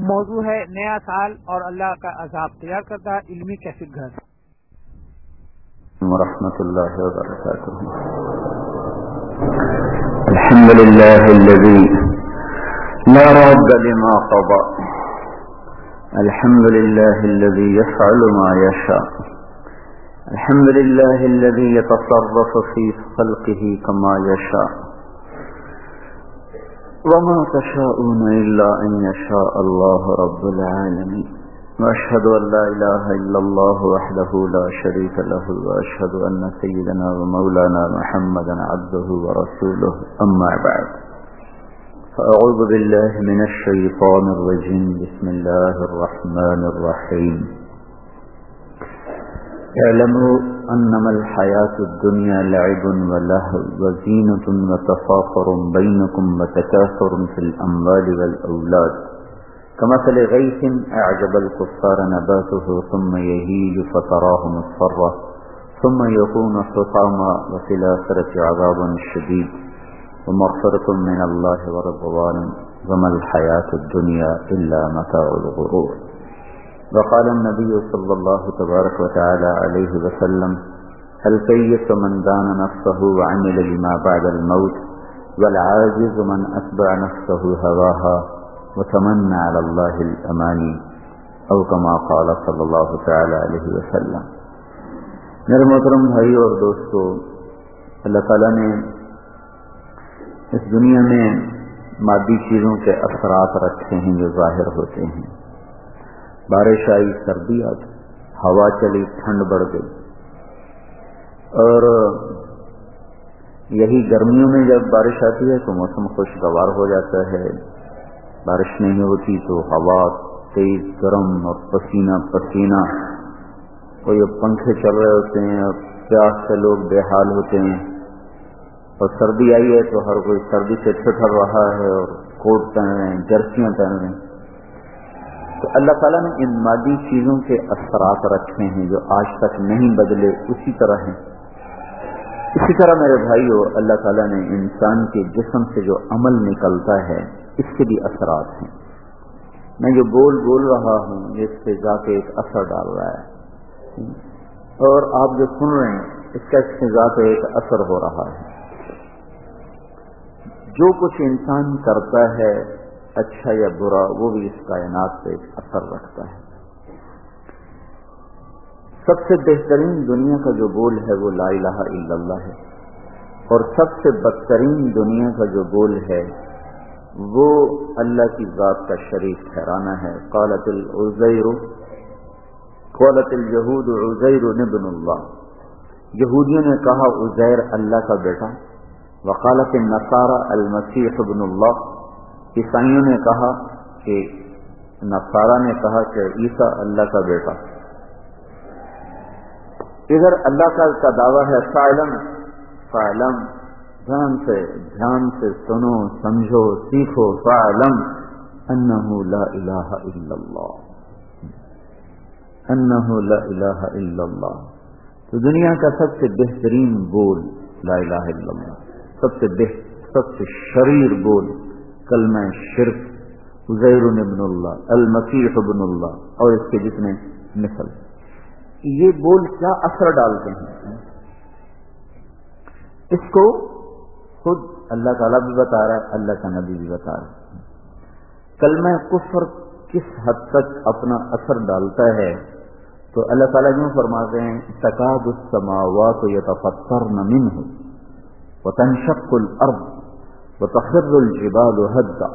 موضوع ہے نیا سال اور اللہ کا عذاب، تیار کردہ علمی کیسٹ گھر۔ ورحمۃ اللہ وبرکاتہ۔ الحمد للہ الذی لا رد لما قضى، الحمد للہ الذی یفعل ما یشاء، الحمد للہ الذی یتصرف فی خلقه کما یشاء، وما تشاءون إلا أن يشاء الله رب العالمين، وأشهد أن لا إله إلا الله وحده لا شريك له، وأشهد أن سيدنا ومولانا محمدا عبده ورسوله، أما بعد، فأعوذ بالله من الشيطان الرجيم، بسم الله الرحمن الرحيم، اعلموا انما الحياة الدنيا لعب ولهو وزينة وتفاخر بينكم وتكاثر في الأموال والأولاد كمثل غيث أعجب الكفار نباته ثم يهيج فتراه مصفرا ثم يكون حطاما وفي الآخرة عذاب شديد ومغفرة من الله ورضوان وما الحياة الدنيا إلا متاع الغرور۔ وقال النبي صلى الله تبارك وتعالى عليه وسلم: الكيس من دان نفسه وعمل لما بعد الموت، والعاجز من أتبع نفسه هواها وتمنى على الله الأماني، أو كما قال صلى الله تعالى عليه وسلم۔ میرے محترم بھائی اور دوستو، اللہ تعالیٰ نے اس دنیا میں مادی چیزوں کے اثرات رکھے ہیں جو ظاہر ہوتے ہیں۔ بارش آئی، سردی آ گئی، ہوا چلی، ٹھنڈ بڑھ گئی، اور یہی گرمیوں میں جب بارش آتی ہے تو موسم خوشگوار ہو جاتا ہے، بارش نہیں ہوتی تو ہوا تیز گرم اور پسینہ پسینہ، اور یہ پنکھے چل رہے ہوتے ہیں اور پیاس سے لوگ بے حال ہوتے ہیں، اور سردی آئی ہے تو ہر کوئی سردی سے ٹھٹر رہا ہے اور کوٹ پہن رہے ہیں، جرسیاں پہن رہے ہیں۔ تو اللہ تعالیٰ نے ان مادی چیزوں کے اثرات رکھے ہیں جو آج تک نہیں بدلے، اسی طرح ہیں۔ اسی طرح میرے بھائیو، اللہ تعالیٰ نے انسان کے جسم سے جو عمل نکلتا ہے اس کے بھی اثرات ہیں۔ میں جو بول رہا ہوں اس سے ذات ایک اثر ڈال رہا ہے، اور آپ جو سن رہے ہیں اس کا اس سے ذات ایک اثر ہو رہا ہے۔ جو کچھ انسان کرتا ہے اچھا یا برا، وہ بھی اس کائنات پہ ایک اثر رکھتا ہے۔ سب سے بہترین دنیا کا جو بول ہے وہ لا الہ الا اللہ ہے، اور سب سے بدترین دنیا کا جو بول ہے وہ اللہ کی ذات کا شریک ٹھہرانا ہے۔ قالت اليہود عزیر ابن اللہ، یہودیوں نے کہا عزیر اللہ کا بیٹا، وقالت النصارى المسیح ابن اللہ، عیسائیوں نے کہا کہ نصارہ نے کہا کہ عیسیٰ اللہ کا بیٹا۔ ادھر اللہ کا دعویٰ ہے فاعلم، دھیان سے سنو، سمجھو، سیکھو، فاعلم انہ لا الہ الا اللہ، انہ لا الہ الا اللہ۔ تو دنیا کا سب سے بہترین بول لا الہ الا اللہ، سب سے شریر بول کلمہ شرک، عزیر ابن اللہ، المسیح ابن اللہ، اور اس کے جتنے مثل۔ یہ بول کیا اثر ڈالتے ہیں اس کو خود اللہ تعالیٰ بھی بتا رہا ہے، اللہ کا نبی بھی بتا رہا ہے۔ کلمہ کفر کس حد تک اپنا اثر ڈالتا ہے تو اللہ تعالیٰ یوں فرماتے ہیں: تکاد السماوات یتفطرن منہ وتنشق الارض وتخر الجبال هدا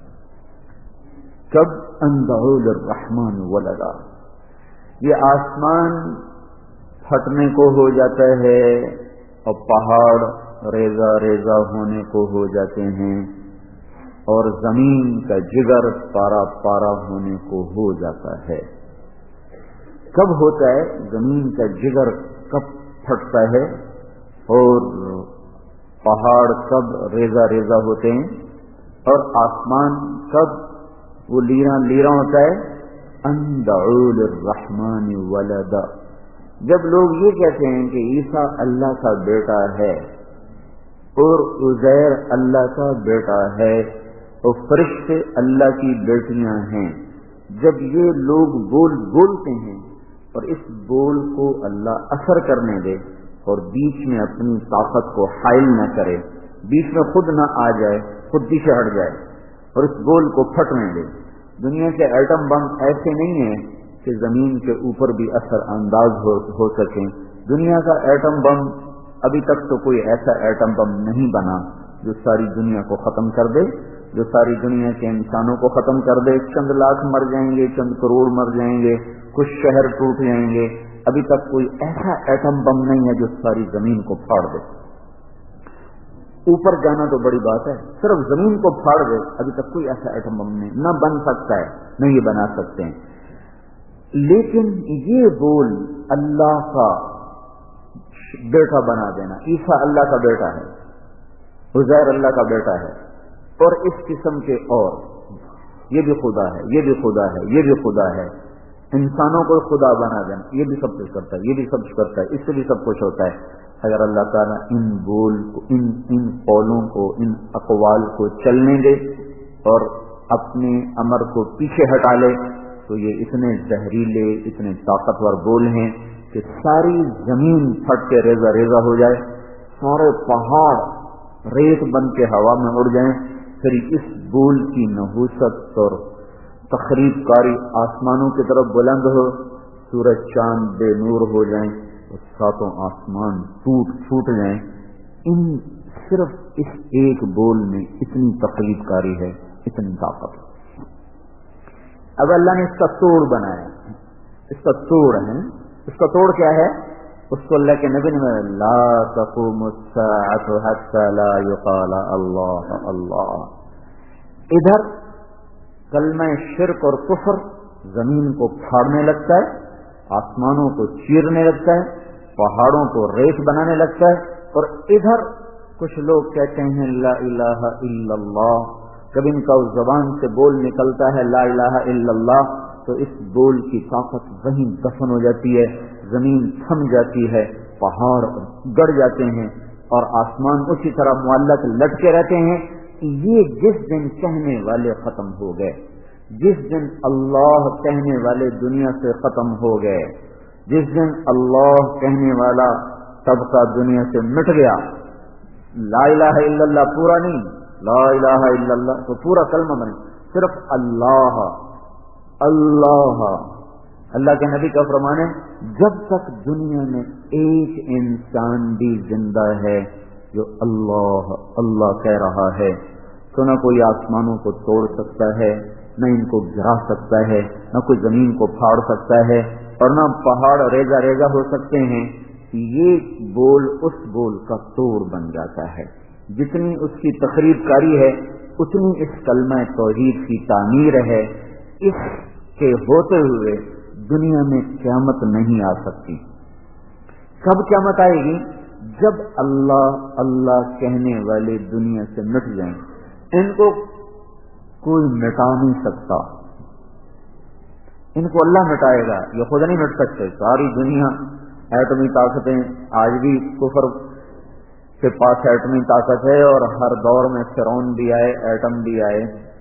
کب ان دعوا للرحمن ولدا۔ یہ آسمان پھٹنے کو ہو جاتا ہے اور پہاڑ ریزہ ریزہ ہونے کو ہو جاتے ہیں، اور زمین کا جگر پارا پارا ہونے کو ہو جاتا ہے۔ کب ہوتا ہے؟ زمین کا جگر کب پھٹتا ہے اور پہاڑ کب ریزہ ریزہ ہوتے ہیں، اور آسمان کب وہ لیرا لیرا ہوتا ہے؟ ان دعوا للرحمن ولدا، جب لوگ یہ کہتے ہیں کہ عیسیٰ اللہ کا بیٹا ہے اور عزیر اللہ کا بیٹا ہے اور فرشتے اللہ کی بیٹیاں ہیں، جب یہ لوگ بول بولتے ہیں اور اس بول کو اللہ اثر کرنے دے اور بیچ میں اپنی طاقت کو حائل نہ کرے، بیچ میں خود نہ آ جائے، خود پیچھے ہٹ جائے اور اس بول کو پھٹنے دے۔ دنیا کے ایٹم بم ایسے نہیں ہیں کہ زمین کے اوپر بھی اثر انداز ہو سکیں۔ دنیا کا ایٹم بم ابھی تک تو کوئی ایسا ایٹم بم نہیں بنا جو ساری دنیا کو ختم کر دے، جو ساری دنیا کے انسانوں کو ختم کر دے۔ چند لاکھ مر جائیں گے، چند کروڑ مر جائیں گے، کچھ شہر ٹوٹ جائیں گے، ابھی تک کوئی ایسا ایٹم بم نہیں ہے جو ساری زمین کو پھاڑ دے۔ اوپر جانا تو بڑی بات ہے، صرف زمین کو پھاڑ دے، ابھی تک کوئی ایسا ایٹم بم نہیں، نہ بن سکتا ہے، نہ یہ بنا سکتے ہیں۔ لیکن یہ بول اللہ کا بیٹا بنا دینا، عیسیٰ اللہ کا بیٹا ہے، عزیر اللہ کا بیٹا ہے، اور اس قسم کے اور یہ بھی خدا ہے، یہ بھی خدا ہے، یہ بھی خدا ہے، انسانوں کو خدا بنا دینا، یہ بھی سب کچھ کرتا ہے، یہ بھی سب کچھ کرتا ہے، اس سے بھی سب کچھ ہوتا ہے۔ اگر اللہ تعالیٰ ان بول کو، ان قولوں کو، ان اقوال کو چلنے دے اور اپنے امر کو پیچھے ہٹا لے تو یہ اتنے زہریلے، اتنے طاقتور بول ہیں کہ ساری زمین پھٹ کے ریزہ ریزہ ہو جائے، سارے پہاڑ ریت بن کے ہوا میں اڑ جائیں، پھر اس بول کی نحوست اور تخریب کاری آسمانوں کی طرف بلند ہو، سورج چاند بے نور ہو جائیں اور ساتوں آسمان ٹوٹ پھوٹ جائیں۔ ان صرف اس ایک بول میں اتنی تخریب کاری ہے، اتنی طاقت ہے۔ اب اللہ نے اس کا توڑ بنایا، اس کا توڑ ہے، اس کا توڑ کیا ہے؟ اس کو اللہ کے نبی نے لا تقوم الساعة حتى لا يقال اللہ اللہ۔ ادھر کلمہ شرک اور کفر زمین کو پھاڑنے لگتا ہے، آسمانوں کو چیرنے لگتا ہے، پہاڑوں کو ریت بنانے لگتا ہے، اور ادھر کچھ لوگ کہتے ہیں لا الہ الا اللہ، کبھی ان کا اس زبان سے بول نکلتا ہے لا الہ الا اللہ، تو اس بول کی طاقت وہیں دفن ہو جاتی ہے، زمین تھم جاتی ہے، پہاڑ گڑ جاتے ہیں اور آسمان اسی طرح معلق لٹکے رہتے ہیں۔ یہ جس دن کہنے والے ختم ہو گئے، جس دن اللہ کہنے والے دنیا سے ختم ہو گئے، جس دن اللہ کہنے والا طبقہ دنیا سے مٹ گیا، لا الہ الا اللہ پورا نہیں، لا الہ الا اللہ تو پورا کلمہ بنے، صرف اللہ اللہ۔ اللہ کے نبی کا فرمان ہے جب تک دنیا میں ایک انسان بھی زندہ ہے جو اللہ اللہ کہہ رہا ہے تو نہ کوئی آسمانوں کو توڑ سکتا ہے، نہ ان کو گرا سکتا ہے، نہ کوئی زمین کو پھاڑ سکتا ہے، اور نہ پہاڑ ریزہ ریزہ ہو سکتے ہیں۔ یہ بول اس بول کا توڑ بن جاتا ہے، جتنی اس کی تخریب کاری ہے اتنی اس کلمہ توحید کی تعمیر ہے۔ اس کے ہوتے ہوئے دنیا میں قیامت نہیں آ سکتی۔ کب قیامت آئے گی؟ جب اللہ اللہ کہنے والے دنیا سے مٹ جائیں، ان کو کوئی مٹا نہیں سکتا، ان کو اللہ مٹائے گا، یہ خود نہیں مٹ سکتے۔ ساری دنیا ایٹمی طاقتیں، آج بھی کفر کے پاس ایٹمی طاقت ہے اور ہر دور میں فرعون بھی آئے، ایٹم بھی آئے،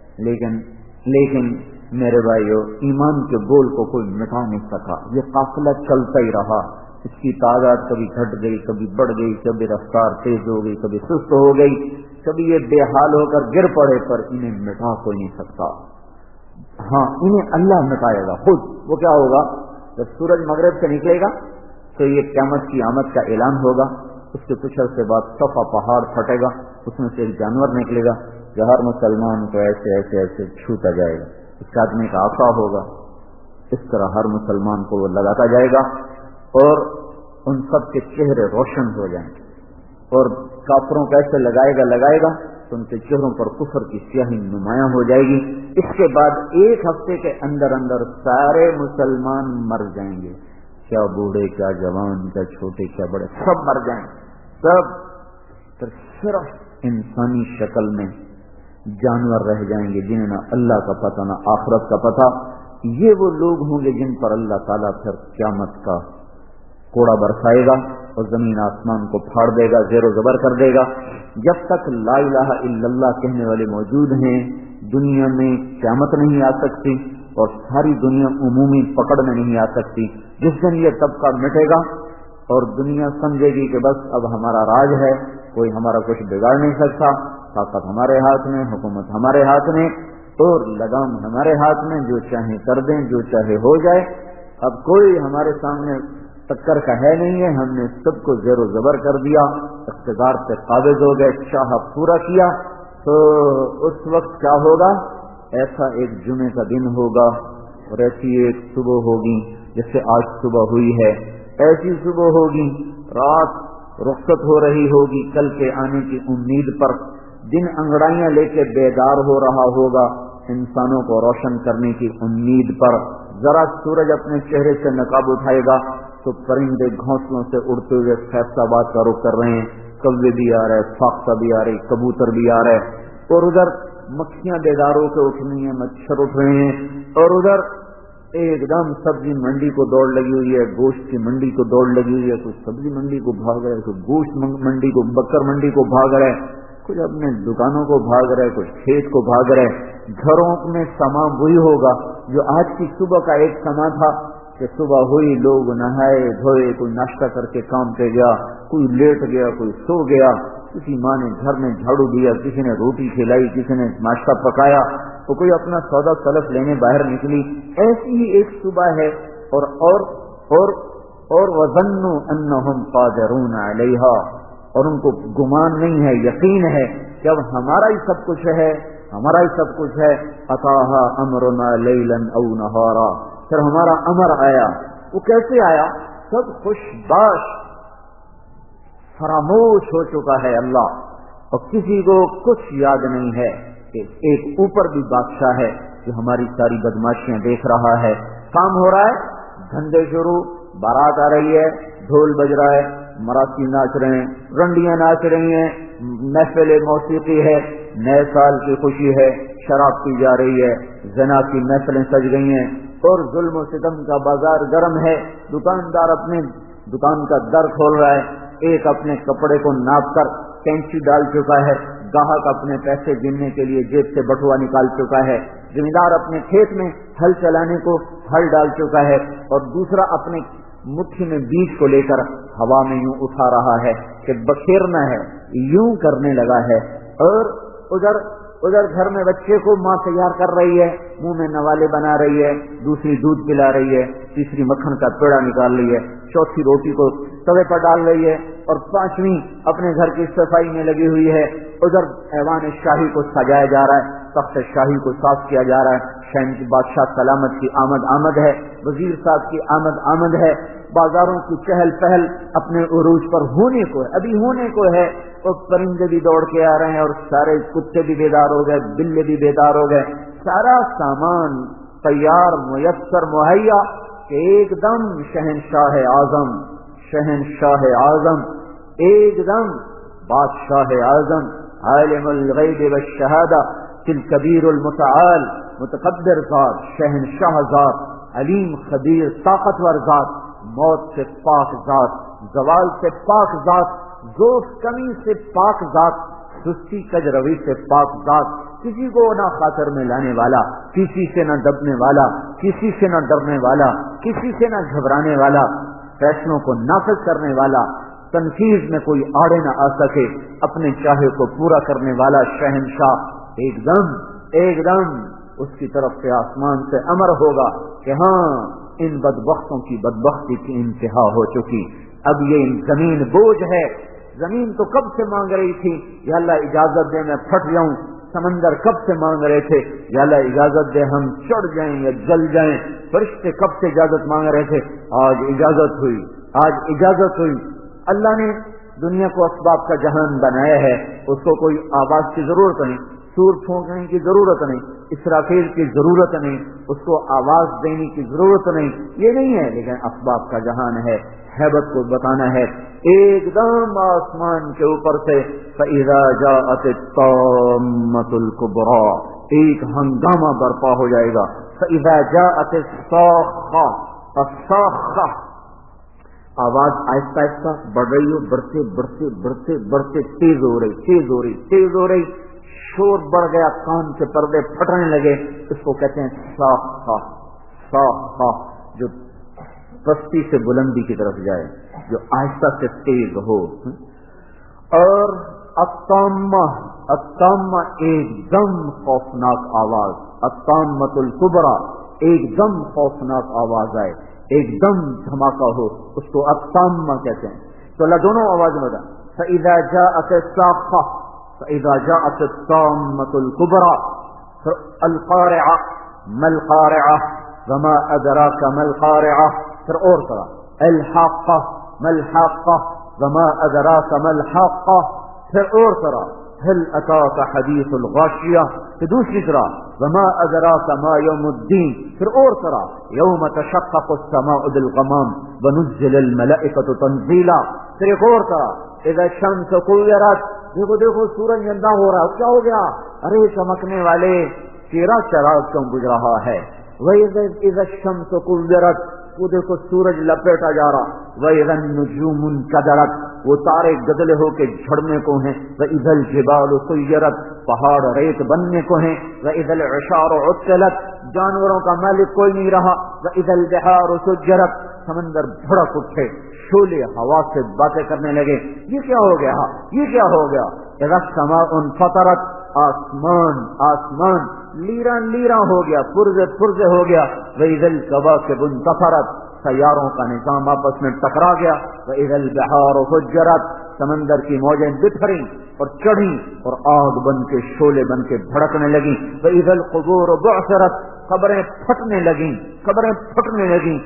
لیکن میرے بھائیو ایمان کے بول کو کوئی مٹا نہیں سکا۔ یہ قافلہ چلتا ہی رہا، اس کی تعداد کبھی گھٹ گئی، کبھی بڑھ گئی، کبھی رفتار تیز ہو گئی، کبھی سست ہو گئی، کبھی یہ بے حال ہو کر گر پڑے، پر انہیں مٹا کوئی نہیں سکتا۔ ہاں انہیں اللہ مٹائے گا خود۔ وہ کیا ہوگا؟ جب سورج مغرب سے نکلے گا تو یہ قیامت کی آمد کا اعلان ہوگا، اس کے کچھ عرصے بعد صفا پہاڑ پھٹے گا، اس میں سے ایک جانور نکلے گا جو ہر مسلمان کو ایسے ایسے ایسے چھوتا جائے گا، اس کے آدمی کا آقا ہوگا، اس طرح ہر مسلمان کو وہ لگاتا جائے گا اور ان سب کے چہرے روشن ہو جائیں گے، اور کافروں کو ایسے لگائے گا تو ان کے چہروں پر کفر کی سیاہی نمایاں ہو جائے گی۔ اس کے بعد ایک ہفتے کے اندر سارے مسلمان مر جائیں گے، کیا بوڑھے، کیا جوان، کیا چھوٹے، کیا بڑے، سب مر جائیں گے، سب پھر صرف انسانی شکل میں جانور رہ جائیں گے جنہیں نہ اللہ کا پتہ نہ آخرت کا پتہ۔ یہ وہ لوگ ہوں گے جن پر اللہ تعالیٰ پھر قیامت کا کوڑا برسائے گا اور زمین آسمان کو پھاڑ دے گا، زیر و زبر کر دے گا۔ جب تک لا الہ الا اللہ کہنے والے موجود ہیں دنیا میں قیامت نہیں آ سکتی، اور ساری دنیا عمومی پکڑ میں نہیں آ سکتی. جس دن یہ طبقہ مٹے گا اور دنیا سمجھے گی کہ بس اب ہمارا راج ہے, کوئی ہمارا کچھ بگاڑ نہیں سکتا, طاقت ہمارے ہاتھ میں, حکومت ہمارے ہاتھ میں اور لگام ہمارے ہاتھ میں, جو چاہے کر دیں, جو چاہے ہو جائے, اب کوئی ہمارے سامنے ٹکر کا ہے نہیں ہے, ہم نے سب کو زیر و زبر کر دیا, اقتدار سے قابض ہو گئے, چاہا پورا کیا. تو اس وقت کیا ہوگا؟ ایسا ایک جمعے کا دن ہوگا اور ایسی ایک صبح ہوگی جیسے آج صبح ہوئی ہے, ایسی صبح ہوگی, رات رخصت ہو رہی ہوگی کل کے آنے کی امید پر, دن انگڑائیاں لے کے بیدار ہو رہا ہوگا انسانوں کو روشن کرنے کی امید پر. ذرا سورج اپنے چہرے سے نقاب اٹھائے گا تو پرندے گھونسلوں سے اڑتے ہوئے فیصلہ کا رخ کر رہے ہیں, کوے بھی آ رہے, فاختہ بھی آ رہے, کبوتر بھی آ رہے, اور ادھر مکھیاں بیدار ہو کے اٹھ رہی ہیں, مچھر اٹھ رہے ہیں, اور ادھر ایک دم سبزی منڈی کو دوڑ لگی ہوئی ہے, گوشت کی منڈی کو دوڑ لگی ہوئی ہے, کوئی سبزی منڈی کو بھاگ رہے, کوئی گوشت منڈی کو, بکر منڈی کو بھاگ رہے, کچھ اپنے دکانوں کو بھاگ رہے, کچھ کھیت کو بھاگ رہے. گھروں میں سما وہی ہوگا جو آج کی صبح کا ایک سما تھا کہ صبح ہوئی, لوگ نہائے دھوئے, کوئی ناشتہ کر کے کام پہ گیا, کوئی لیٹ گیا, کوئی سو گیا, کسی ماں نے گھر میں جھاڑو دیا, کسی نے روٹی کھلائی, کسی نے ناشتہ پکایا, تو کوئی اپنا سودا سلف لینے باہر نکلی. ایسی ہی ایک صبح ہے. اور وظنوا انہم قادرون علیہا, اور ان کو گمان نہیں ہے, یقین ہے کہ اب ہمارا ہی سب کچھ ہے, ہمارا ہی سب کچھ ہے. اتاہا امرنا لیلا او نہارا, پھر ہمارا امر آیا. وہ کیسے آیا؟ سب خوش باش, فراموش ہو چکا ہے اللہ, اور کسی کو کچھ یاد نہیں ہے کہ ایک اوپر بھی بادشاہ ہے جو ہماری ساری بدماشیاں دیکھ رہا ہے. کام ہو رہا ہے, دھندے شروع, بارات آ رہی ہے, ڈھول بج رہا ہے, مراسی ناچ رہے ہیں, رنڈیاں ناچ رہی ہیں, محفل موسیقی ہے, نئے سال کی خوشی ہے, شراب پی جا رہی ہے, زنا کی محفلیں سج گئی ہیں, اور ظلم و ستم کا بازار گرم ہے. دکاندار اپنے دکان کا در کھول رہا ہے, ایک اپنے کپڑے کو ناپ کر کینچی ڈال چکا ہے, گاہک اپنے پیسے گننے کے لیے جیب سے بٹوا نکال چکا ہے, زمیندار اپنے کھیت میں ہل چلانے کو ہل ڈال چکا ہے, اور دوسرا اپنے مٹھی میں بیج کو لے کر ہوا میں یوں اٹھا رہا ہے کہ بکھیرنا ہے, یوں کرنے لگا ہے. اور ادھر گھر میں بچے کو ماں تیار کر رہی ہے, منہ میں نوالے بنا رہی ہے, دوسری دودھ پلا رہی ہے, تیسری مکھن کا پیڑا نکال رہی ہے, چوتھی روٹی کو توے پر ڈال رہی ہے, اور پانچویں اپنے گھر کی صفائی میں لگی ہوئی ہے. ادھر ایوان شاہی کو سجایا جا رہا ہے, تخت شاہی کو صاف کیا جا رہا ہے, شہنشاہ بادشاہ سلامت کی آمد ہے, وزیر صاحب کی آمد ہے, بازاروں کی چہل پہل اپنے عروج پر ہونے کو ہے, ابھی ہونے کو ہے. اور پرندے بھی دوڑ کے آ رہے ہیں, اور سارے کتے بھی بیدار ہو گئے, بلے بھی بیدار ہو گئے, سارا سامان تیار میسر مہیا کہ ایک دم شہنشاہ اعظم, ایک دم بادشاہ اعظم, عالم الغیب والشہادہ, الکبیر المتعال, متکبر ذات, شہنشاہ ذات, علیم خبیر طاقتور ذات, موت سے پاک ذات, زوال سے پاک ذات, ذوق کمی سے پاک ذات, سستی کجروی سے پاک ذات, کسی کو نہ خاطر میں لانے والا, کسی سے نہ دبنے والا, کسی سے نہ ڈرنے والا, کسی سے نہ گھبرانے والا, فیصلوں کو نافذ کرنے والا, تنفیذ میں کوئی آڑے نہ آ سکے, اپنے چاہے کو پورا کرنے والا شہنشاہ. ایک دم اس کی طرف سے آسمان سے امر ہوگا کہ ہاں ان بدبختوں کی بدبختی کی انتہا ہو چکی, اب یہ زمین بوجھ ہے. زمین تو کب سے مانگ رہی تھی, یا اللہ اجازت دے میں پھٹ جاؤں. سمندر کب سے مانگ رہے تھے, یا اللہ اجازت دے ہم چڑھ جائیں یا جل جائیں. فرشتے کب سے اجازت مانگ رہے تھے, آج اجازت ہوئی. اللہ نے دنیا کو اسباب کا جہان بنایا ہے, اس کو کوئی آواز کی ضرورت نہیں, سور پھونکنے کی ضرورت نہیں, اسرافیل کی ضرورت نہیں, اس کو آواز دینے کی ضرورت نہیں, یہ نہیں ہے. لیکن اسباب کا جہان ہے, ہیبت کو بتانا ہے. ایک دم آسمان کے اوپر سے فَإِذَا جَاءَتِ الطَّامَّةُ الْكُبْرَى, ایک ہنگامہ برپا ہو جائے گا. فَإِذَا جَاءَتِ الصَّاخَّةُ, آواز آہستہ آہستہ بڑھ رہی ہو, بڑھتے تیز ہو رہی, شور بڑھ گیا، کان کے پردے پھٹنے لگے. اس کو کہتے ہیں صاخہ. صاخہ جو پستی سے بلندی کی طرف جائے، جو آہستہ سے تیز ہو. اور الطامہ، الطامہ ایک دم خوفناک آواز. الطامۃ الکبریٰ ایک دم خوفناک آواز آئے، ایک دم دھماکہ ہو، اس کو الطامہ کہتے ہیں. تو اللہ دونوں آواز میں بتا. فَإِذَا جَاءَتِ الصَّاخَّةُ فَإِذَا جَاءَتِ الطَّامَّةُ الْكُبْرَىٰ الْقَارِعَةُ مَا الْقَارِعَةُ وَمَا أَدْرَاكَ مَا الْقَارِعَةُ. پھر اور طرح الْحَاقَّةُ مَا الْحَاقَّةُ وَمَا أَدْرَاكَ مَا الْحَاقَّةُ. پھر اور طرح هل أتاك حديث الغاشية. پھر دوسری طرح وما أدراك ما يوم الدين. پھر اور طرح يوم تشقق السماء بالغمام ونزل الملائكة تنزيلا. پھر ایک اور طرح اذا الشمس كورت. دیکھو دیکھو سورج اندھا ہو رہا ہے، کیا ہو گیا؟ ارے چمکنے والے تیرا چراغ کیوں بجھ رہا ہے؟ وَإِذَا الشَّمْسُ كُوِّرَتْ. وہ دیکھو سورج لپیٹا جا رہا. وَإِذَا النُّجُومُ انْكَدَرَتْ. وہ تارے گدلے ہو کے جھڑنے کو ہیں. وَإِذَا الْجِبَالُ سُيِّرَتْ. پہاڑ ریت بننے کو ہیں. وَإِذَا الْعِشَارُ عُطِّلَتْ. جانوروں کا مالک کوئی نہیں رہا. وَإِذَا الْبِحَارُ سُجِّرَتْ. سمندر بھڑک اٹھے، شعلے ہوا سے باتیں کرنے لگے. یہ کیا ہو گیا؟ یہ کیا ہو گیا؟ اذا السماء انفطرت. آسمان آسمان لیران لیران ہو گیا، پرزے پرزے ہو گیا. وَإِذَا الْكَوَاكِبُ انتَثَرَتْ. سیاروں کا نظام آپس میں ٹکرا گیا. وَإِذَا الْبِحَارُ فُجِّرَتْ. سمندر کی موجیں بکھریں اور چڑھیں اور آگ بن کے شعلے بن کے بھڑکنے لگیں. وَإِذَا الْقُبُورُ بُعْثِرَتْ. قبریں پھٹنے لگیں، قبریں پھٹنے لگیں.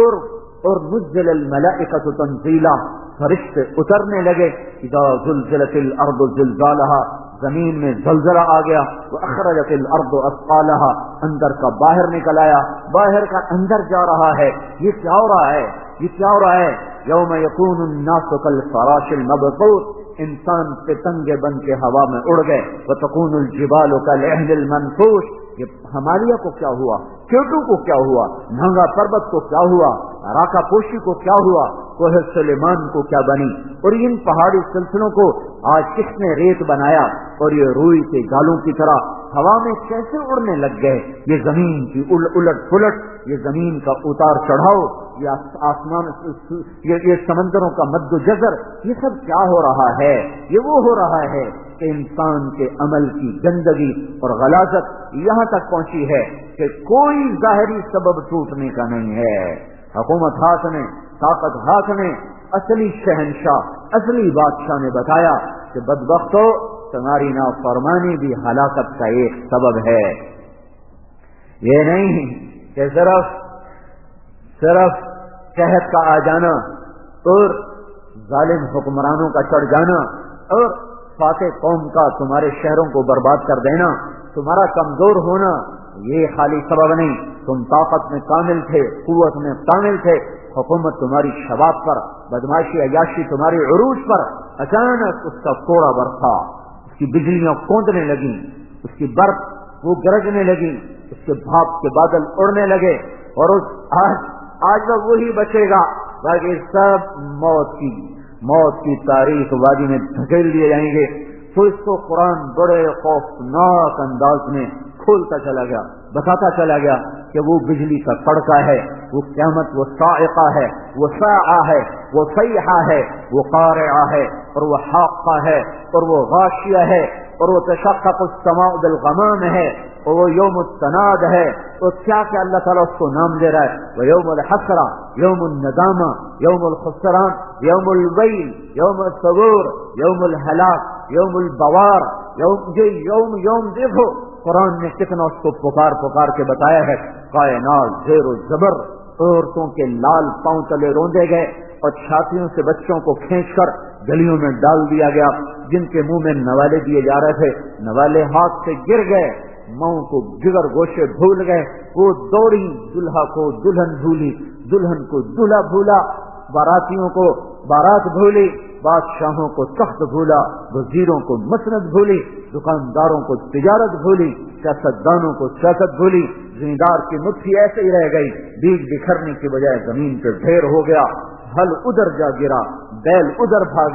اور نزل الملائکۃ تنزیلا. فرشتے اترنے لگے. اذا زلزلت الارض زلزالها. زمین میں زلزلہ آ گیا. واخرجت الارض اثقالها. اندر کا باہر نکل آیا، باہر کا اندر جا رہا ہے. یہ کیا ہو رہا ہے؟ یہ کیا ہو رہا ہے؟ یوم یکون الناس کالفراش المبثوث. انسان پتنگے بن کے ہوا میں اڑ گئے. وتکون الجبال کالعہن المنفوش. یہ ہمالیہ کو کیا ہوا؟ کیوٹو کو کیا ہوا؟ ننگا پربت کو کیا ہوا؟ راکا پوشی کو کیا ہوا؟ کوہ سلیمان کو کیا بنی؟ اور ان پہاڑی سلسلوں کو آج کس نے ریت بنایا؟ اور یہ روئی کے گالوں کی طرح ہوا میں کیسے اڑنے لگ گئے؟ یہ زمین کی الٹ پلٹ، یہ زمین کا اتار چڑھاؤ، یہ آسمان، یہ سمندروں کا مد و جزر، یہ سب کیا ہو رہا ہے؟ یہ وہ ہو رہا ہے کہ انسان کے عمل کی گندگی اور غلاظت یہاں تک پہنچی ہے کہ کوئی ظاہری سبب ٹوٹنے کا نہیں ہے. حکومت ہاتھ میں، طاقت ہاتھ میں. اصلی شہنشاہ، اصلی بادشاہ نے بتایا کہ بدبختو، تمہاری نافرمانی بھی ہلاکت کا ایک سبب ہے. یہ نہیں کہ صرف قحط کا آ جانا اور ظالم حکمرانوں کا چڑھ جانا اور فاتح قوم کا تمہارے شہروں کو برباد کر دینا، تمہارا کمزور ہونا، یہ خالی سبب نہیں. تم طاقت میں کامل تھے، قوت میں کامل تھے، حکومت تمہاری شباب پر، بدماشی عیاشی تمہاری عروج پر. اچانک اس کا کوڑا برسا، اس کی بجلیاں کوندنے لگیں، اس کی برف وہ گرجنے لگی، اس کے بھاپ کے بادل اڑنے لگے. اور آج وہ وہی بچے گا، باقی سب موت کی تاریخ وادی میں دھکیل دیے جائیں گے. تو اس کو قرآن بڑے خوفناک انداز میں کھولتا چلا گیا، بتاتا چلا گیا کہ وہ بجلی کا کڑکا ہے، وہ قیامت، وہ صاعقہ ہے، وہ ساعہ ہے، وہ صیحہ ہے، وہ قارعہ ہے، اور وہ حاقہ ہے، اور وہ غاشیہ ہے، اور وہ تشقق السماء بالغمام ہے، اور وہ یوم التناد ہے. تو کیا کہ اللہ تعالیٰ اس کو نام دے رہا ہے. وَيَوْمُ الْحَسْرَةِ يَوْمُ النَّدَامَةِ يَوْمُ الْخُسْرَانِ يَوْمُ الْوَيْلِ يَوْمُ الثُّبُورِ يَوْمُ الْهَلَاكِ يَوْمُ الْبَوَارِ. یوم دیکھو قرآن نے کتنا اس کو پکار کے بتایا ہے. کائنات زیر و زبر، عورتوں کے لال پاؤں تلے روندے گئے اور چھاتیوں سے بچوں کو کھینچ کر گلیوں میں ڈال دیا گیا. جن کے منہ میں نوالے دیے جا رہے تھے، نوالے ہاتھ سے گر گئے، ماؤں کو جگر گوشے بھول گئے. وہ دوڑی، دلہا کو دلہن بھولی، دلہن کو دلہا بھولا، باراتیوں کو بارات بھولی، بادشاہوں کو تخت بھولا، وزیروں کو مسند بھولی، دکانداروں کو تجارت بھولی، سیاستدانوں کو سیاست بھولی. زمیندار کی مٹھی ایسے ہی رہ گئی، بیج بکھرنے کی بجائے زمین پہ ڈھیر ہو گیا. ہل ادھر جا گرا، بیل ادھر بھاگے،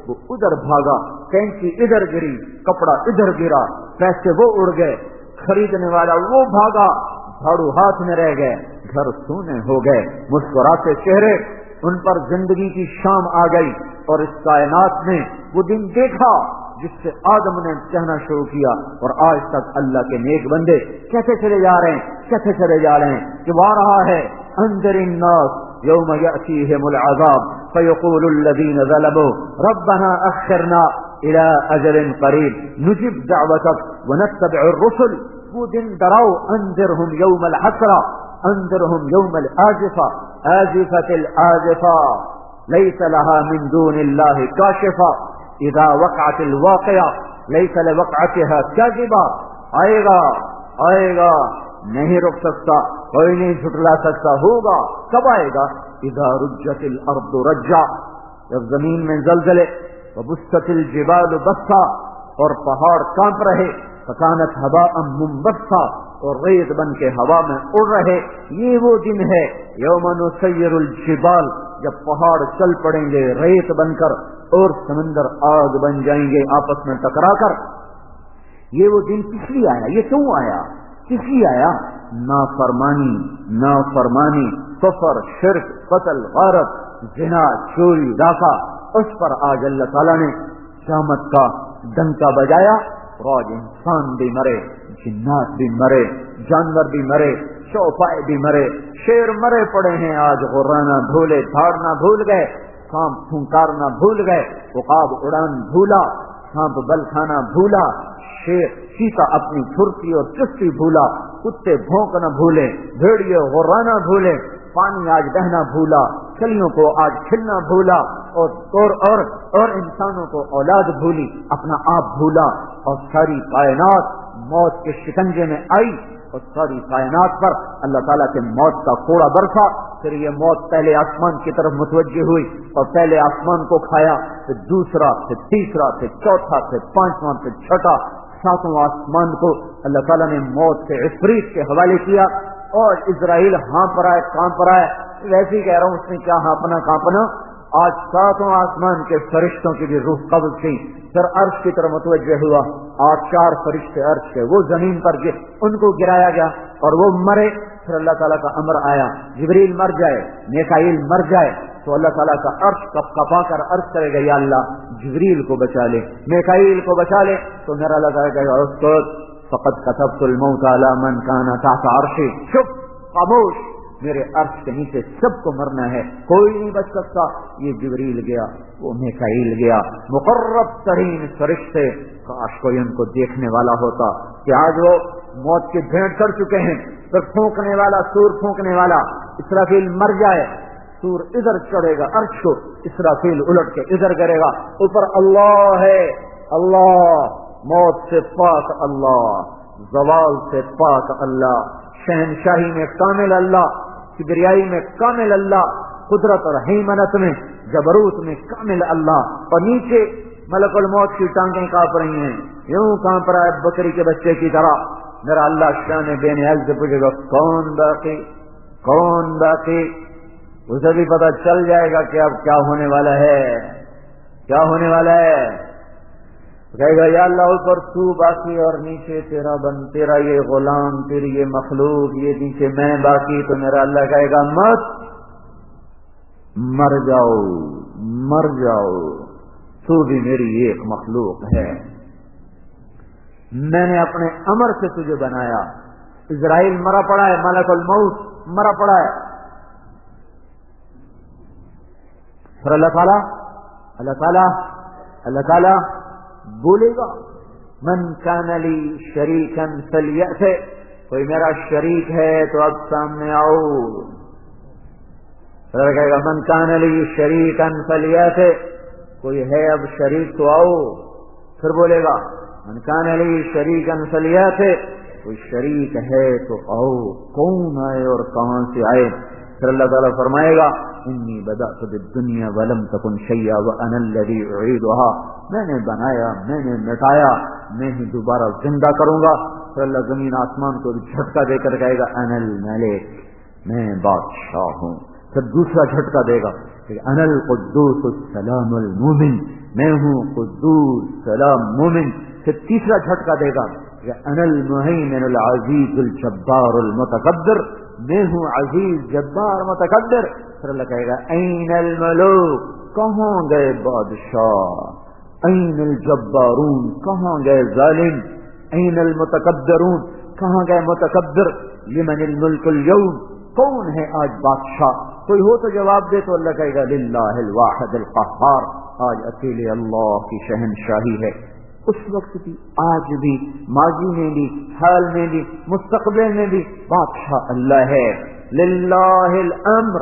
وہ ادھر بھاگا، کینچی ادھر گری، کپڑا ادھر گرا، پیسے وہ اڑ گئے، خریدنے والا وہ بھاگا، جھاڑو ہاتھ میں رہ گئے، گھر سونے ہو گئے، مسکراتے چہرے، ان پر زندگی کی شام آ گئی۔ اور اس کائنات میں وہ دن دیکھا جس سے آدم نے کہنا شروع کیا، اور آج تک اللہ کے نیک بندے کہتے چلے جا رہے ہیں، کہتے چلے جا رہے ہیں کہ وہ آ رہا ہے، انذر الناس یوم یأتیہم العذاب فیقول الذین ظلموا ربنا اخرنا الى اجل قریب نجب دعوتک ونتبع الرسل۔ وہ دن ڈراؤ، انذرہم یوم الحسرہ، انذرہم یوم الآزفہ آزفۃ الآزفہ لیس لها من دون اللہ کاشفہ اذا وقعت الواقعہ لیس لوقعتها کاذبہ۔ آئے گا، آئے گا، نہیں رک سکتا، کوئی نہیں جھٹلا سکتا، ہوگا۔ کب آئے گا؟ اذا رجت الارض رجا، جب زمین میں زلزلے، وبست الجبال بسا، اور پہاڑ کانپ رہے، فکانت هباء منبثا، اور ریت بن کے ہوا میں اڑ رہے۔ یہ وہ دن ہے یوم نسیر الجبال، جب پہاڑ چل پڑیں گے ریت بن کر، اور سمندر آگ بن جائیں گے آپس میں ٹکرا کر۔ یہ وہ دن کس لیے آیا؟ یہ کیوں آیا؟ کس لیے آیا؟ نافرمانی، نافرمانی، کفر، شرک، قتل، غارت، زنا، چوری، ڈاکہ، اس پر آج اللہ تعالیٰ نے قیامت کا ڈنکا بجایا، اور آج انسان بھی مرے، جنات بھی مرے، جانور بھی مرے، چوپائے بھی مرے، شیر مرے پڑے ہیں آج، غرانا بھولے، دھاڑنا بھول گئے، سانپ پھنکارنا بھول گئے، عقاب اڑان بھولا، سانپ بل کھانا بھولا، شیر چیتا اپنی پھرتی اور چستی بھولا، کتے بھونکنا بھولے، بھیڑیے غرانا بھولے، پانی آج بہنا بھولا، کلیوں کو آج کھلنا بھولا، اور انسانوں کو اولاد بھولی، اپنا آپ بھولا، اور ساری کائنات موت کے شکنجے میں آئی، اور ساری کائنات پر اللہ تعالیٰ کے موت کا کوڑا برسا۔ پھر یہ موت پہلے آسمان کی طرف متوجہ ہوئی، اور پہلے آسمان کو کھایا، پھر دوسرا، پھر تیسرا، پھر چوتھا، پھر پانچواں، پھر چھٹا، ساتواں آسمان کو اللہ تعالیٰ نے موت کے عفریت کے حوالے کیا، اور اسرائیل ہانپ رہا ہے، کانپ رہا ہے۔ ویسے ہی کہہ رہا ہوں، اس نے کیا ہانپنا کانپنا۔ آج ساتوں آسمان کے فرشتوں کی بھی روح قبض تھی، پھر عرش کی طرف متوجہ ہوا، آج 4 فرشتے عرش کے، وہ زمین پر ان کو گرایا گیا اور وہ مرے۔ پھر اللہ تعالیٰ کا امر آیا، جبریل مر جائے، میکائیل مر جائے، تو اللہ تعالیٰ کا عرش کپ کپا کر عرض کرے گا، یا اللہ جبریل کو بچا لے، میکائیل کو بچا لے، تو میرا اللہ تعالیٰ کہے گا، اسکت فقد كتبت الموت على من كان تحت عرشی، چپ، خاموش، میرے عرش کے نیچے سب کو مرنا ہے، کوئی نہیں بچ سکتا۔ یہ جبریل گیا، وہ میکائیل گیا، مقرب ترین فرشتے، کاش کوئی ان کو دیکھنے والا ہوتا کہ آج وہ موت کی بھیٹ کر چکے ہیں۔ پھر پھونکنے والا، سور پھونکنے والا اسرافیل مر جائے، سور ادھر چڑھے گا عرش کو، اسرافیل الٹ کے ادھر کرے گا، اوپر اللہ ہے، اللہ، موت سے پاک اللہ، زوال سے پاک اللہ، شہنشاہی میں کامل اللہ، کبریائی میں کامل اللہ، قدرت اور حیمنت میں، جبروت میں کامل اللہ، اور نیچے ملک الموت کی ٹانگیں کانپ رہی ہیں، یوں کانپ رہا ہے بکری کے بچے کی طرح۔ میرا اللہ شان بے نیاز سے پوچھے گا، کون باقی، کون باقی؟ اسے بھی پتہ چل جائے گا کہ اب کیا ہونے والا ہے، کیا ہونے والا ہے۔ کہے گا، یا اللہ اوپر تو باقی اور نیچے تیرا بند، تیرا یہ غلام، تیری یہ مخلوق، یہ نیچے میں باقی۔ تو میرا اللہ کہے گا، مت، مر جاؤ، مر جاؤ، تو بھی میری ایک مخلوق ہے، میں نے اپنے امر سے تجھے بنایا۔ اسرائیل مرا پڑا ہے، ملک الموت مرا پڑا ہے۔ پھر اللہ تعالی بولے گا، من کان لی شریکا فلیأت، کوئی میرا شریک ہے تو اب سامنے آؤ۔ پھر کہے گا، من کان لی شریکا فلیأت، کوئی ہے اب شریک تو آؤ۔ پھر بولے گا، من کان لی شریکا فلیأت، کوئی شریک ہے تو آؤ، کون آئے اور کہاں سے آئے؟ پھر اللہ تعالیٰ فرمائے گا، انی بدأت بالدنیا ولم تکن شیئا وانا الذی اعیدها، میں نے بنایا، میں نے مٹایا، میں ہی دوبارہ زندہ کروں گا۔ پھر اللہ زمین آسمان کو جھٹکا دے کر کہے گا، انا الملک، میں بادشاہ ہوں۔ پھر دوسرا جھٹکا دے گا، کہ انا القدوس السلام المومن، میں ہوں قدوس سلام مومن. پھر تیسرا جھٹکا دے گا کہ انا المہیمن العزیز الجبار المتکبر، میں ہوں عزیز جبار متکبر. پھر اللہ کہے گا این الملوک، کہاں گئے بادشاہ، این الجبارون، کہاں گئے ظالم، این المتکبرون، کہاں گئے متکبر. لمن الملک اليوم، کون ہے آج بادشاہ؟ کوئی ہو تو جواب دے. تو اللہ کہے گا للہ الواحد القہار، آج اکیلے اللہ کی شہنشاہی ہے. اس وقت بھی، آج بھی، ماضی میں بھی، حال میں بھی، مستقبل میں بھی بادشاہ اللہ ہے. للہ الامر،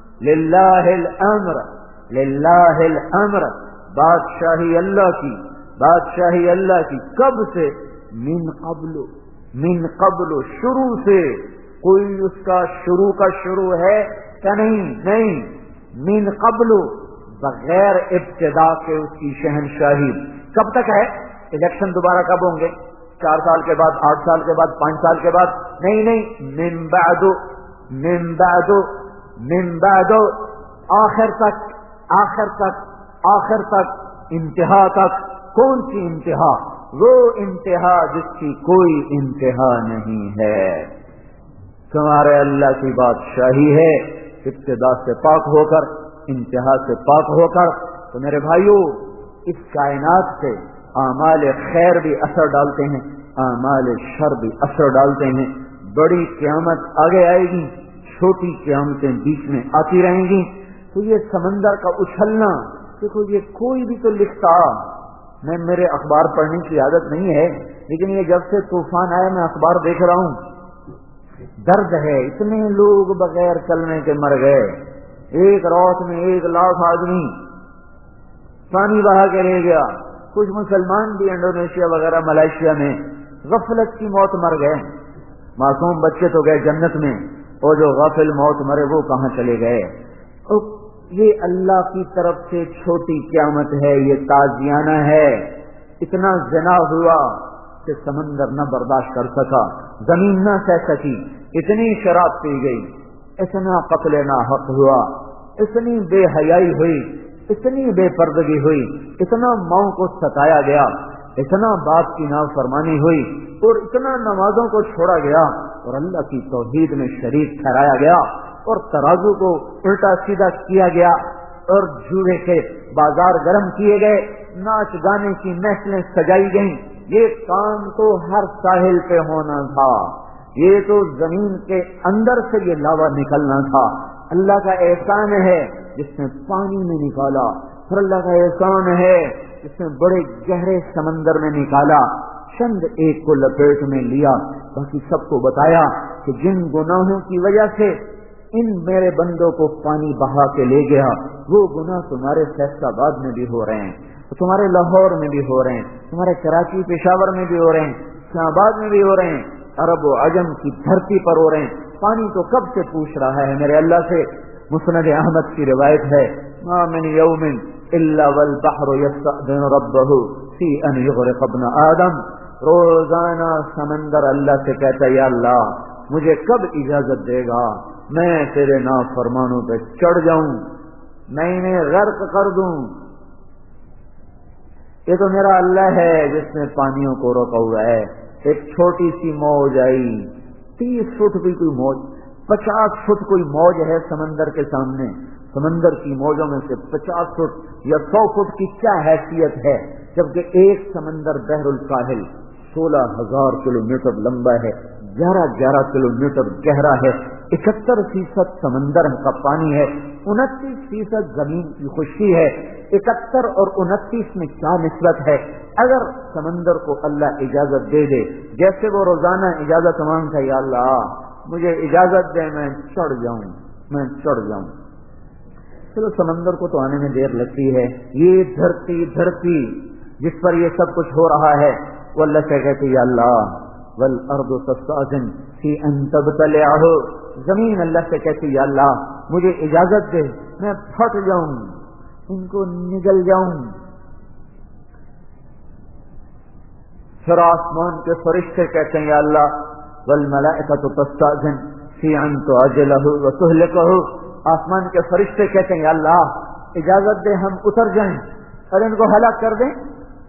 للہ الامر، للہ الامر، بادشاہی اللہ کی، بادشاہی اللہ کی. کب سے؟ من قبل، من قبل، شروع سے. کوئی اس کا شروع ہے کہ نہیں؟ نہیں. من قبل، بغیر ابتدا کے اس کی شہنشاہی. کب تک ہے؟ الیکشن دوبارہ کب ہوں گے؟ 4 سال کے بعد، 8 سال کے بعد، 5 سال کے بعد؟ نہیں نہیں. من بعد، من بعد، من بعد، آخر تک، آخر تک، آخر تک، انتہا تک. کون سی انتہا؟ وہ انتہا جس کی کوئی انتہا نہیں ہے. تمہارے اللہ کی بادشاہی ہے، ابتدا سے پاک ہو کر، انتہا سے پاک ہو کر. تو میرے بھائیوں، اس کائنات سے اعمال خیر بھی اثر ڈالتے ہیں، اعمال شر بھی اثر ڈالتے ہیں. بڑی قیامت آگے آئے گی، چھوٹی قیامتیں بیچ میں آتی رہیں گی. تو یہ سمندر کا اچھلنا، دیکھو یہ کوئی بھی تو لکھتا. میں، میرے اخبار پڑھنے کی عادت نہیں ہے، لیکن یہ جب سے طوفان آیا میں اخبار دیکھ رہا ہوں. درد ہے، اتنے لوگ بغیر کلمے کے مر گئے. ایک رات میں 1 لاکھ آدمی پانی بہا کے لے گیا. کچھ مسلمان بھی انڈونیشیا وغیرہ ملائیشیا میں غفلت کی موت مر گئے. معصوم بچے تو گئے جنت میں، اور جو غافل موت مرے وہ کہاں چلے گئے. یہ اللہ کی طرف سے چھوٹی قیامت ہے، یہ تازیانہ ہے. اتنا زنا ہوا کہ سمندر نہ برداشت کر سکا، زمین نہ سہ سکی. اتنی شراب پی گئی، اتنا قتل ناحق ہوا، اتنی بے حیائی ہوئی، اتنی بے پردگی ہوئی، اتنا ماؤں کو ستایا گیا، اتنا باپ کی نافرمانی ہوئی، اور اتنا نمازوں کو چھوڑا گیا، اور اللہ کی توحید میں شریک ٹھہرایا گیا، اور ترازو کو الٹا سیدھا کیا گیا، اور جوئے کے بازار گرم کیے گئے، ناچ گانے کی محفلیں سجائی گئیں. یہ کام تو ہر ساحل پہ ہونا تھا، یہ تو زمین کے اندر سے یہ لاوا نکلنا تھا. اللہ کا احسان ہے جس نے پانی میں نکالا، پھر اللہ کا احسان ہے جس نے بڑے گہرے سمندر میں نکالا. چند ایک کو لپیٹ میں لیا، باقی سب کو بتایا کہ جن گناہوں کی وجہ سے ان میرے بندوں کو پانی بہا کے لے گیا، وہ گناہ تمہارے فیصلہ آباد میں بھی ہو رہے ہیں، تمہارے لاہور میں بھی ہو رہے ہیں، تمہارے کراچی پشاور میں بھی ہو رہے ہیں، اسلام آباد میں بھی ہو رہے ہیں، عرب و عجم کی دھرتی پر ہو رہے ہیں. پانی تو کب سے پوچھ رہا ہے میرے اللہ سے. مسند احمد کی روایت ہے، ما من یوم الا والبحر یستأذن ربہ فی ان یغرق ابن آدم. روزانہ سمندر اللہ سے کہتا ہے یا اللہ مجھے کب اجازت دے گا میں تیرے نافرمانوں پہ چڑھ جاؤں، میں انہیں غرق کر دوں. یہ تو میرا اللہ ہے جس نے پانیوں کو روکا ہوا ہے. ایک چھوٹی سی موج آئی، 30 فٹ بھی کوئی موج، 50 فٹ کوئی موج ہے سمندر کے سامنے. سمندر کی موجوں میں سے 50 فٹ یا 100 فٹ کی کیا حیثیت ہے، جبکہ ایک سمندر بحر الساحل 16,000 کلومیٹر لمبا ہے، 11 کلومیٹر گہرا ہے، 71% سمندر کا پانی ہے، 29% زمین کی خشکی ہے. 71 اور 29 میں کیا نسبت ہے؟ اگر سمندر کو اللہ اجازت دے دے، جیسے وہ روزانہ اجازت مانگتا ہے یا اللہ مجھے اجازت دے میں چڑھ جاؤں، میں چڑھ جاؤں. چلو سمندر کو تو آنے میں دیر لگتی ہے. یہ دھرتی جس پر یہ سب کچھ ہو رہا ہے، وہ اللہ سے کہتے یا اللہ والارض تستأذن فی ان تبتلعہ. زمین اللہ سے کہتی یا اللہ مجھے اجازت دے میں پھٹ جاؤں، ان کو نگل جاؤں. پھر آسمان کے فرشتے کہتے ہیں یا اللہ والملائکۃ تستأذن فی ان تعجلہ وتہلکہ. آسمان کے فرشتے کہتے ہیں یا اللہ اجازت دے ہم اتر جائیں اور ان کو ہلاک کر دیں.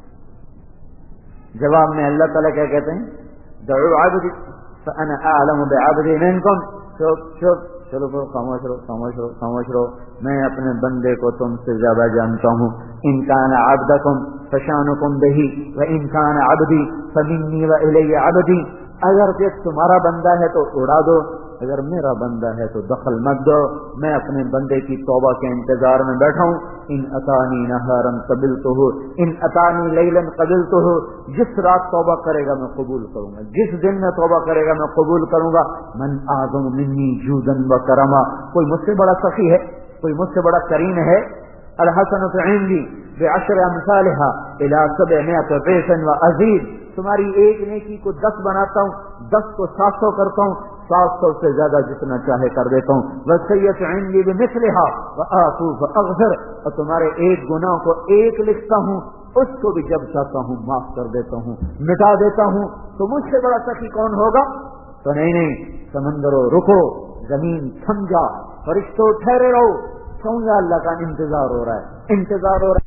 جواب میں اللہ تعالیٰ کیا کہتے ہیں دعوا عبدی فانا اعلم بعبدی منکم. چپ چلو خاموش رہو خاموش رہو خاموش رہو، میں اپنے بندے کو تم سے زیادہ جانتا ہوں. ان کان عبدکم فشانکم بہ وان کان عبدی فمنی والی عبدی. اگر یہ تمہارا بندہ ہے تو اڑا دو، اگر میرا بندہ ہے تو دخل مت دو. میں اپنے بندے کی توبہ کے انتظار میں بیٹھا ہوں. ان اتانی نہارا قبلتہ ان اتانی لیلا قبلتہ. جس رات توبہ کرے گا میں قبول کروں گا، جس دن میں توبہ کرے گا میں قبول کروں گا. من اعظم منی جودا وکرما. کوئی مجھ سے بڑا سخی ہے، کوئی مجھ سے بڑا کریم ہے. الحسنۃ عندی بعشر امثالها الى 700 ضعف وازید. تمہاری ایک نیکی کو 10 بناتا ہوں، 10 کو 700 کرتا ہوں، 700 سے زیادہ جتنا چاہے کر دیتا ہوں. وصیت عندی بمثلها واعفو فاغفر. اور تمہارے ایک گناہ کو 1 لکھتا ہوں، اس کو بھی جب چاہتا ہوں معاف کر دیتا ہوں، مٹا دیتا ہوں. تو مجھ سے بڑا سخی کون ہوگا؟ تو نہیں، سمندروں رکو، زمین تھم جا، فرشتوں ٹھہرے رہو. کیوں؟ اللہ کا انتظار ہو رہا ہے، انتظار ہو رہا ہے.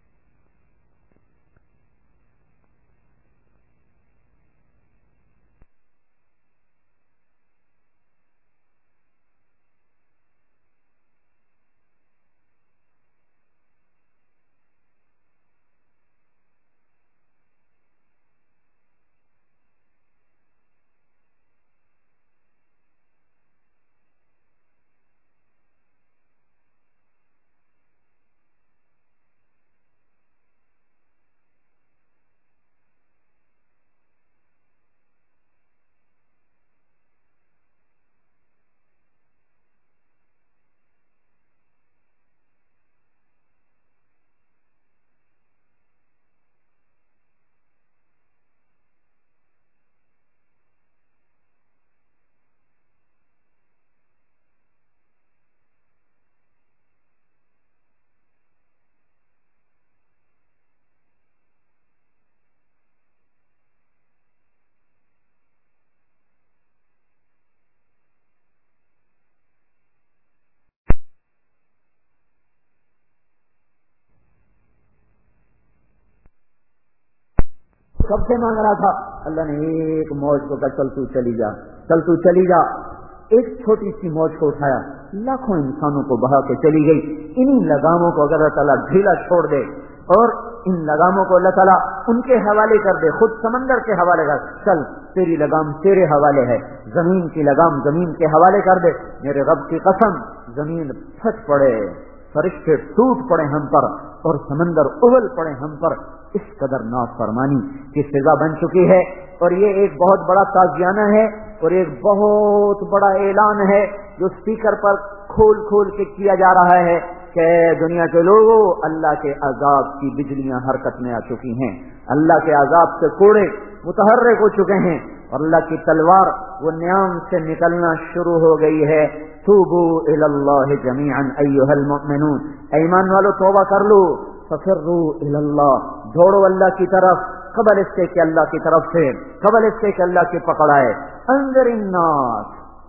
کب سے مانگ رہا تھا؟ اللہ نے ایک موج کو کہا چل تو چلی جا، چل تو چلی جا. ایک چھوٹی سی موج کو اٹھایا، لاکھوں انسانوں کو بہا کے چلی گئی. انہی لگاموں کو اگر اللہ تعالیٰ ڈھیلا چھوڑ دے اور ان لگاموں کو اللہ تعالیٰ ان کے حوالے کر دے، خود سمندر کے حوالے کر، چل تیری لگام تیرے حوالے ہے، زمین کی لگام زمین کے حوالے کر دے، میرے رب کی قسم زمین پھٹ پڑے، فرشتے ٹوٹ پڑے ہم پر اور سمندر اگل پڑے ہم پر. اس قدر نافرمانی کی سزا بن چکی ہے. اور یہ ایک بہت بڑا تازیانہ ہے اور ایک بہت بڑا اعلان ہے جو اسپیکر پر کھول کھول کے کیا جا رہا ہے کہ دنیا کے لوگوں، اللہ کے عذاب کی بجلیاں حرکت میں آ چکی ہیں، اللہ کے عذاب سے کوڑے متحرک ہو چکے ہیں اور اللہ کی تلوار وہ نیام سے نکلنا شروع ہو گئی ہے. توبوا الی اللہ جمیعا ایھا المؤمنون. ایمان والو توبہ کر لو. ففروا الی اللہ، دوڑو اللہ کی طرف، قبل اس سے کہ اللہ کی طرف سے، قبل اس سے کہ اللہ کی پکڑ آئے. انذر الناس،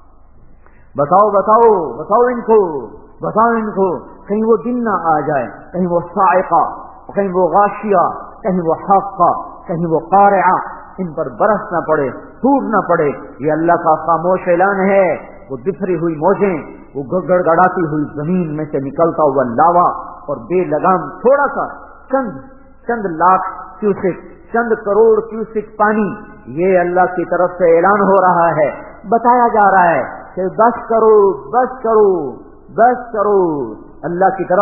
بتاؤ بتاؤ بتاؤ ان کو، بتاؤ ان کو، کہیں وہ دن نہ آ جائے، کہیں وہ صاعقہ، کہیں وہ غاشیہ، کہیں وہ حاقہ، کہیں وہ قارعہ ان پر برس نہ پڑے، ٹوٹ نہ پڑے. یہ اللہ کا خاموش اعلان ہے. وہ بکھری ہوئی موجیں، وہ گڑ گڑاتی ہوئی زمین میں سے نکلتا ہوا لاوا اور بے لگام تھوڑا سا چند لاکھ کیوسک، چند کروڑ کیوسک پانی، یہ اللہ کی طرف سے اعلان ہو رہا ہے. بتایا جا رہا ہے کہ بس کرو بس کرو بس کرو. اللہ کی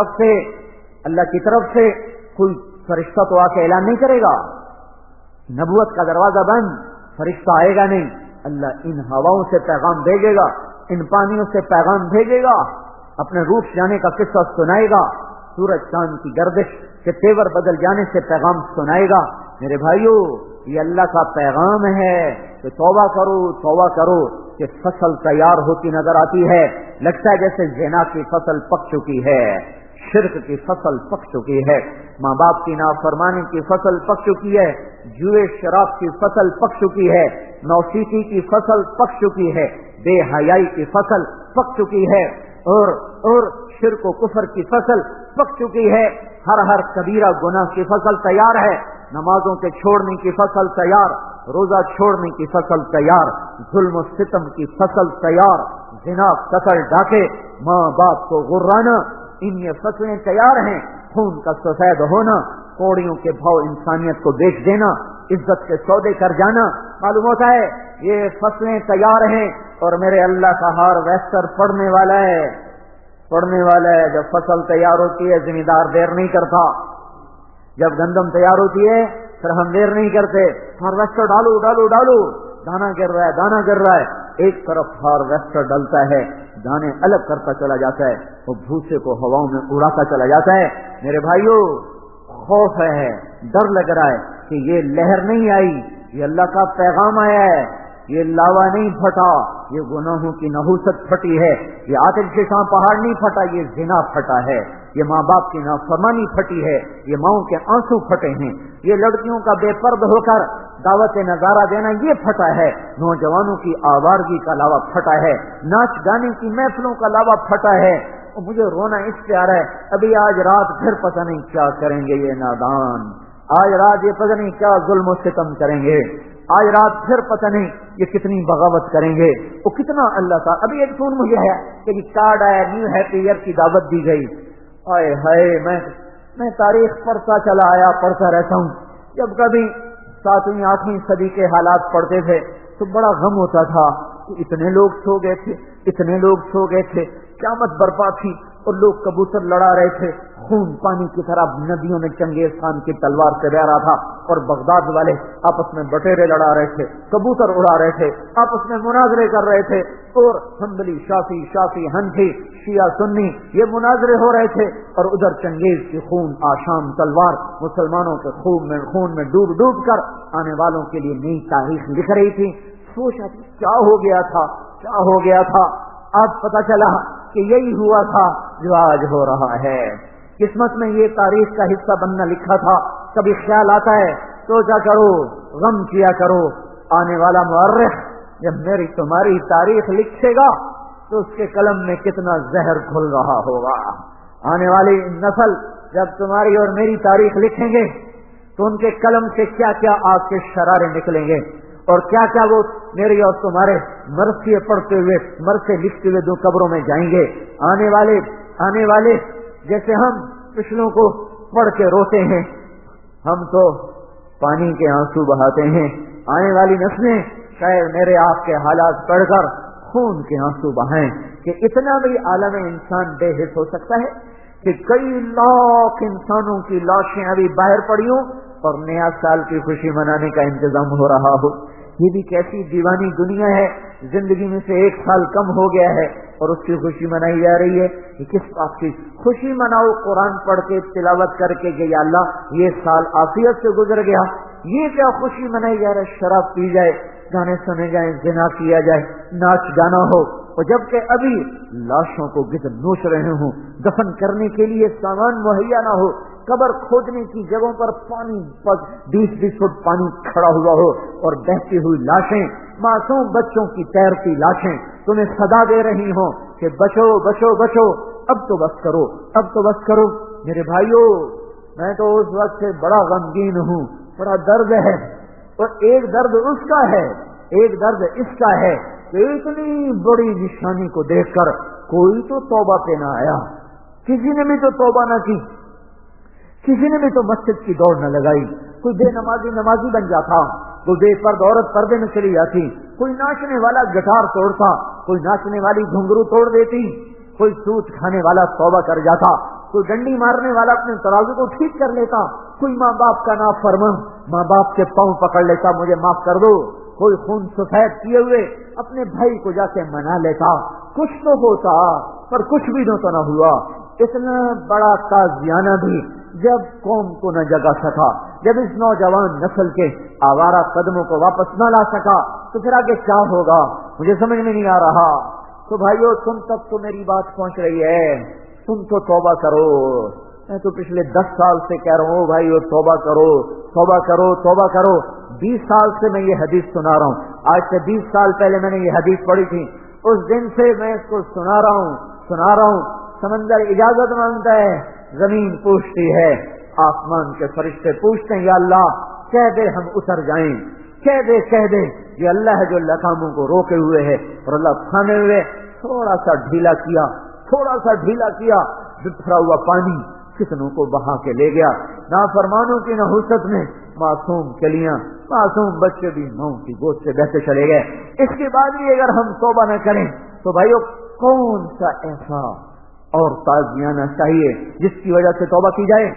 طرف سے کوئی فرشتہ تو آ کے اعلان نہیں کرے گا. نبوت کا دروازہ بند، فرشتہ آئے گا نہیں. اللہ ان ہواؤں سے پیغام بھیجے گا، ان پانیوں سے پیغام بھیجے گا، اپنے روٹ جانے کا قصہ سنائے گا، سورج چاند کی گردش کے تیور بدل جانے سے پیغام سنائے گا. میرے بھائیو، یہ اللہ کا پیغام ہے کہ توبہ کرو توبہ کرو. کہ فصل تیار ہوتی نظر آتی ہے، لگتا ہے جیسے زنا کی فصل پک چکی ہے، شرک کی فصل پک چکی ہے، ماں باپ کی نافرمانی کی فصل پک چکی ہے، جوئے شراب کی فصل پک چکی ہے، نوسیکی کی فصل پک چکی ہے، بے حیائی کی فصل پک چکی ہے. اور شرک و کفر کی فصل پک چکی ہے، ہر کبیرہ گناہ کی فصل تیار ہے، نمازوں کے چھوڑنے کی فصل تیار، روزہ چھوڑنے کی فصل تیار، ظلم و ستم کی فصل تیار، زنا، قتل، ڈاکے، ماں باپ کو غرانا، ان یہ فصلیں تیار ہیں۔ خون کا سفید ہونا، کوڑیوں کے بھاؤ انسانیت کو بیچ دینا، عزت کے سودے کر جانا، معلوم ہوتا ہے یہ فصلیں تیار ہیں، اور میرے اللہ کا ہارویسٹر پڑنے والا ہے۔ جب فصل تیار ہوتی ہے زمیندار دیر نہیں کرتا، جب گندم تیار ہوتی ہے پھر ہم دیر نہیں کرتے، ہارویسٹر ڈالو ڈالو ڈالو، دانا گر رہا ہے، ایک طرف ہارویسٹر ڈلتا ہے، دانے الگ کرتا چلا جاتا ہے، وہ بھوسے کو ہواؤں میں اڑاتا چلا جاتا ہے۔ میرے بھائیوں، خوف ہے، ڈر لگ رہا ہے کہ یہ لہر نہیں آئی، یہ اللہ کا پیغام آیا ہے، یہ لاوا نہیں پھٹا، یہ گناہوں کی نحوست پھٹی ہے، یہ آتش کے شام پہاڑ نہیں پھٹا، یہ زنا پھٹا ہے، یہ ماں باپ کی نافرمانی پھٹی ہے، یہ ماؤں کے آنسو پھٹے ہیں، یہ لڑکیوں کا بے پرد ہو کر دعوت نظارہ دینا یہ پھٹا ہے، نوجوانوں کی آوارگی کا لاوا پھٹا ہے، ناچ گانے کی محفلوں کا لاوا پھٹا ہے۔ اور مجھے رونا اس پہ آ رہا ہے، ابھی آج رات پھر پتہ نہیں کیا کریں گے یہ نادان، آج رات یہ پتہ نہیں کیا ظلم و ستم کریں گے، آج رات پھر پتہ نہیں یہ کتنی بغاوت کریں گے، وہ کتنا اللہ کا۔ ابھی ایک فون مجھے ہے کہ کارڈ آیا، نیو ہیپی ایئر کی دعوت دی گئی، آئے ہائے، میں تاریخ پڑھتا چلا آیا، پڑھتا رہتا ہوں، جب کبھی 7ویں 8ویں صدی کے حالات پڑھتے تھے تو بڑا غم ہوتا تھا کہ اتنے لوگ سو گئے تھے، قیامت برپا تھی اور لوگ کبوتر لڑا رہے تھے، خون پانی کی طرح ندیوں میں چنگیز خان کی تلوار سے بہ رہا تھا، اور بغداد والے آپس میں بٹیرے لڑا رہے تھے، کبوتر اڑا رہے تھے، آپس میں مناظرے کر رہے تھے، اور حنبلی شافعی حنفی شیعہ سنی یہ مناظرے ہو رہے تھے، اور ادھر چنگیز کی خون آشام تلوار مسلمانوں کے خون میں ڈوب ڈوب کر آنے والوں کے لیے نئی تاریخ لکھ رہی تھی۔ سوچا کیا ہو گیا تھا، آج پتہ چلا کہ یہی ہوا تھا جو آج ہو رہا ہے۔ قسمت میں یہ تاریخ کا حصہ بننا لکھا تھا۔ کبھی خیال آتا ہے، سوچا کرو، غم کیا کرو، آنے والا مورخ جب میری تمہاری تاریخ لکھے گا تو اس کے قلم میں کتنا زہر گھل رہا ہوگا۔ آنے والی نسل جب تمہاری اور میری تاریخ لکھیں گے تو ان کے قلم سے کیا کیا آگ کے شرارے نکلیں گے، اور کیا کیا وہ میری اور تمہارے مرثیے پڑھتے ہوئے مرثے لکھتے ہوئے دو قبروں میں جائیں گے۔ آنے والے جیسے ہم پچھلوں کو پڑھ کے روتے ہیں، ہم تو پانی کے آنسو بہاتے ہیں، آنے والی نسلیں شاید میرے آپ کے حالات پڑھ کر خون کے آنسو بہائیں کہ اتنا بھی عالم انسان بے حس ہو سکتا ہے کہ کئی لاکھ انسانوں کی لاشیں ابھی باہر پڑی ہوں اور نیا سال کی خوشی منانے کا انتظام ہو رہا ہو۔ یہ بھی کیسی دیوانی دنیا ہے، زندگی میں سے 1 سال کم ہو گیا ہے اور اس کی خوشی منائی جا رہی ہے۔ یہ کس بات کی خوشی مناؤ؟ قرآن پڑھ کے تلاوت کر کے کہ یا اللہ یہ سال عافیت سے گزر گیا، یہ کیا خوشی منائی جا رہا ہے؟ شراب پی جائے، گانے سنے جائیں، زنا کیا جائے، ناچ گانا ہو، اور جبکہ ابھی لاشوں کو گدڑ نوچ رہے ہوں، دفن کرنے کے لیے سامان مہیا نہ ہو، قبر کھودنے کی جگہوں پر پانی 20 فٹ پانی کھڑا ہوا ہو، اور بہتی ہوئی لاشیں، معصوم بچوں کی تیرتی لاشیں تمہیں صدا دے رہی ہوں کہ بچو بچو بچو، اب تو بس کرو۔ میرے بھائیوں، میں تو اس وقت سے بڑا غمگین ہوں، بڑا درد ہے، اور ایک درد اس کا ہے، ایک درد اس کا ہے کہ اتنی بڑی نشانی کو دیکھ کر کوئی تو توبہ پہ نہ آیا، کسی نے بھی تو توبہ نہ کی، کسی نے بھی تو مسجد کی دوڑ نہ لگائی، کوئی بے نمازی بن جاتا، کوئی بے پرد عورت پردے میں چلی جاتی، کوئی ناچنے والا گٹار توڑتا، کوئی ناچنے والی گھنگرو توڑ دیتی، کوئی سود کھانے والا توبہ کر جاتا، کوئی ڈنڈی مارنے والا اپنے ترازو کو ٹھیک کر لیتا، کوئی ماں باپ کا نافرمان ماں باپ کے پاؤں پکڑ لیتا، مجھے معاف کر دو، کوئی خون سفید کیے ہوئے اپنے بھائی کو جا کے منا لیتا۔ کچھ تو ہوتا پر کچھ بھی تو نہ ہوا۔ اتنا بڑا تازیانہ بھی جب قوم کو نہ جگا سکا، جب اس نوجوان نسل کے آوارہ قدموں کو واپس نہ لا سکا، تو پھر آگے کیا ہوگا مجھے سمجھ میں نہیں آ رہا۔ تو بھائیو، تم تک تو میری بات پہنچ رہی ہے، تم تو توبہ کرو۔ میں تو پچھلے 10 سال سے کہہ رہا ہوں بھائیو، توبہ کرو، توبہ کرو، توبہ کرو۔ 20 سال سے میں یہ حدیث سنا رہا ہوں، آج سے 20 سال پہلے میں نے یہ حدیث پڑھی تھی، اس دن سے میں اس کو سنا رہا ہوں سنا رہا ہوں. سمندر اجازت مانگتا ہے, زمین پوچھتی ہے, آسمان کے فرشتے پوچھتے ہیں یا اللہ کہہ دے ہم اتر جائیں, کہہ دے. یہ اللہ ہے جو لگاموں کو روکے ہوئے ہے, اور اللہ تھامے ہوئے. تھوڑا سا ڈھیلا کیا, بکھرا ہوا پانی کتنوں کو بہا کے لے گیا. نافرمانوں کی نحوست میں معصوم کلیاں, معصوم بچے بھی ماں کی گود سے بہتے چلے گئے. اس کے بعد بھی اگر ہم توبہ نہ کریں تو بھائیو کون سا ایسا اور تازیانہ چاہیے جس کی وجہ سے توبہ کی جائے؟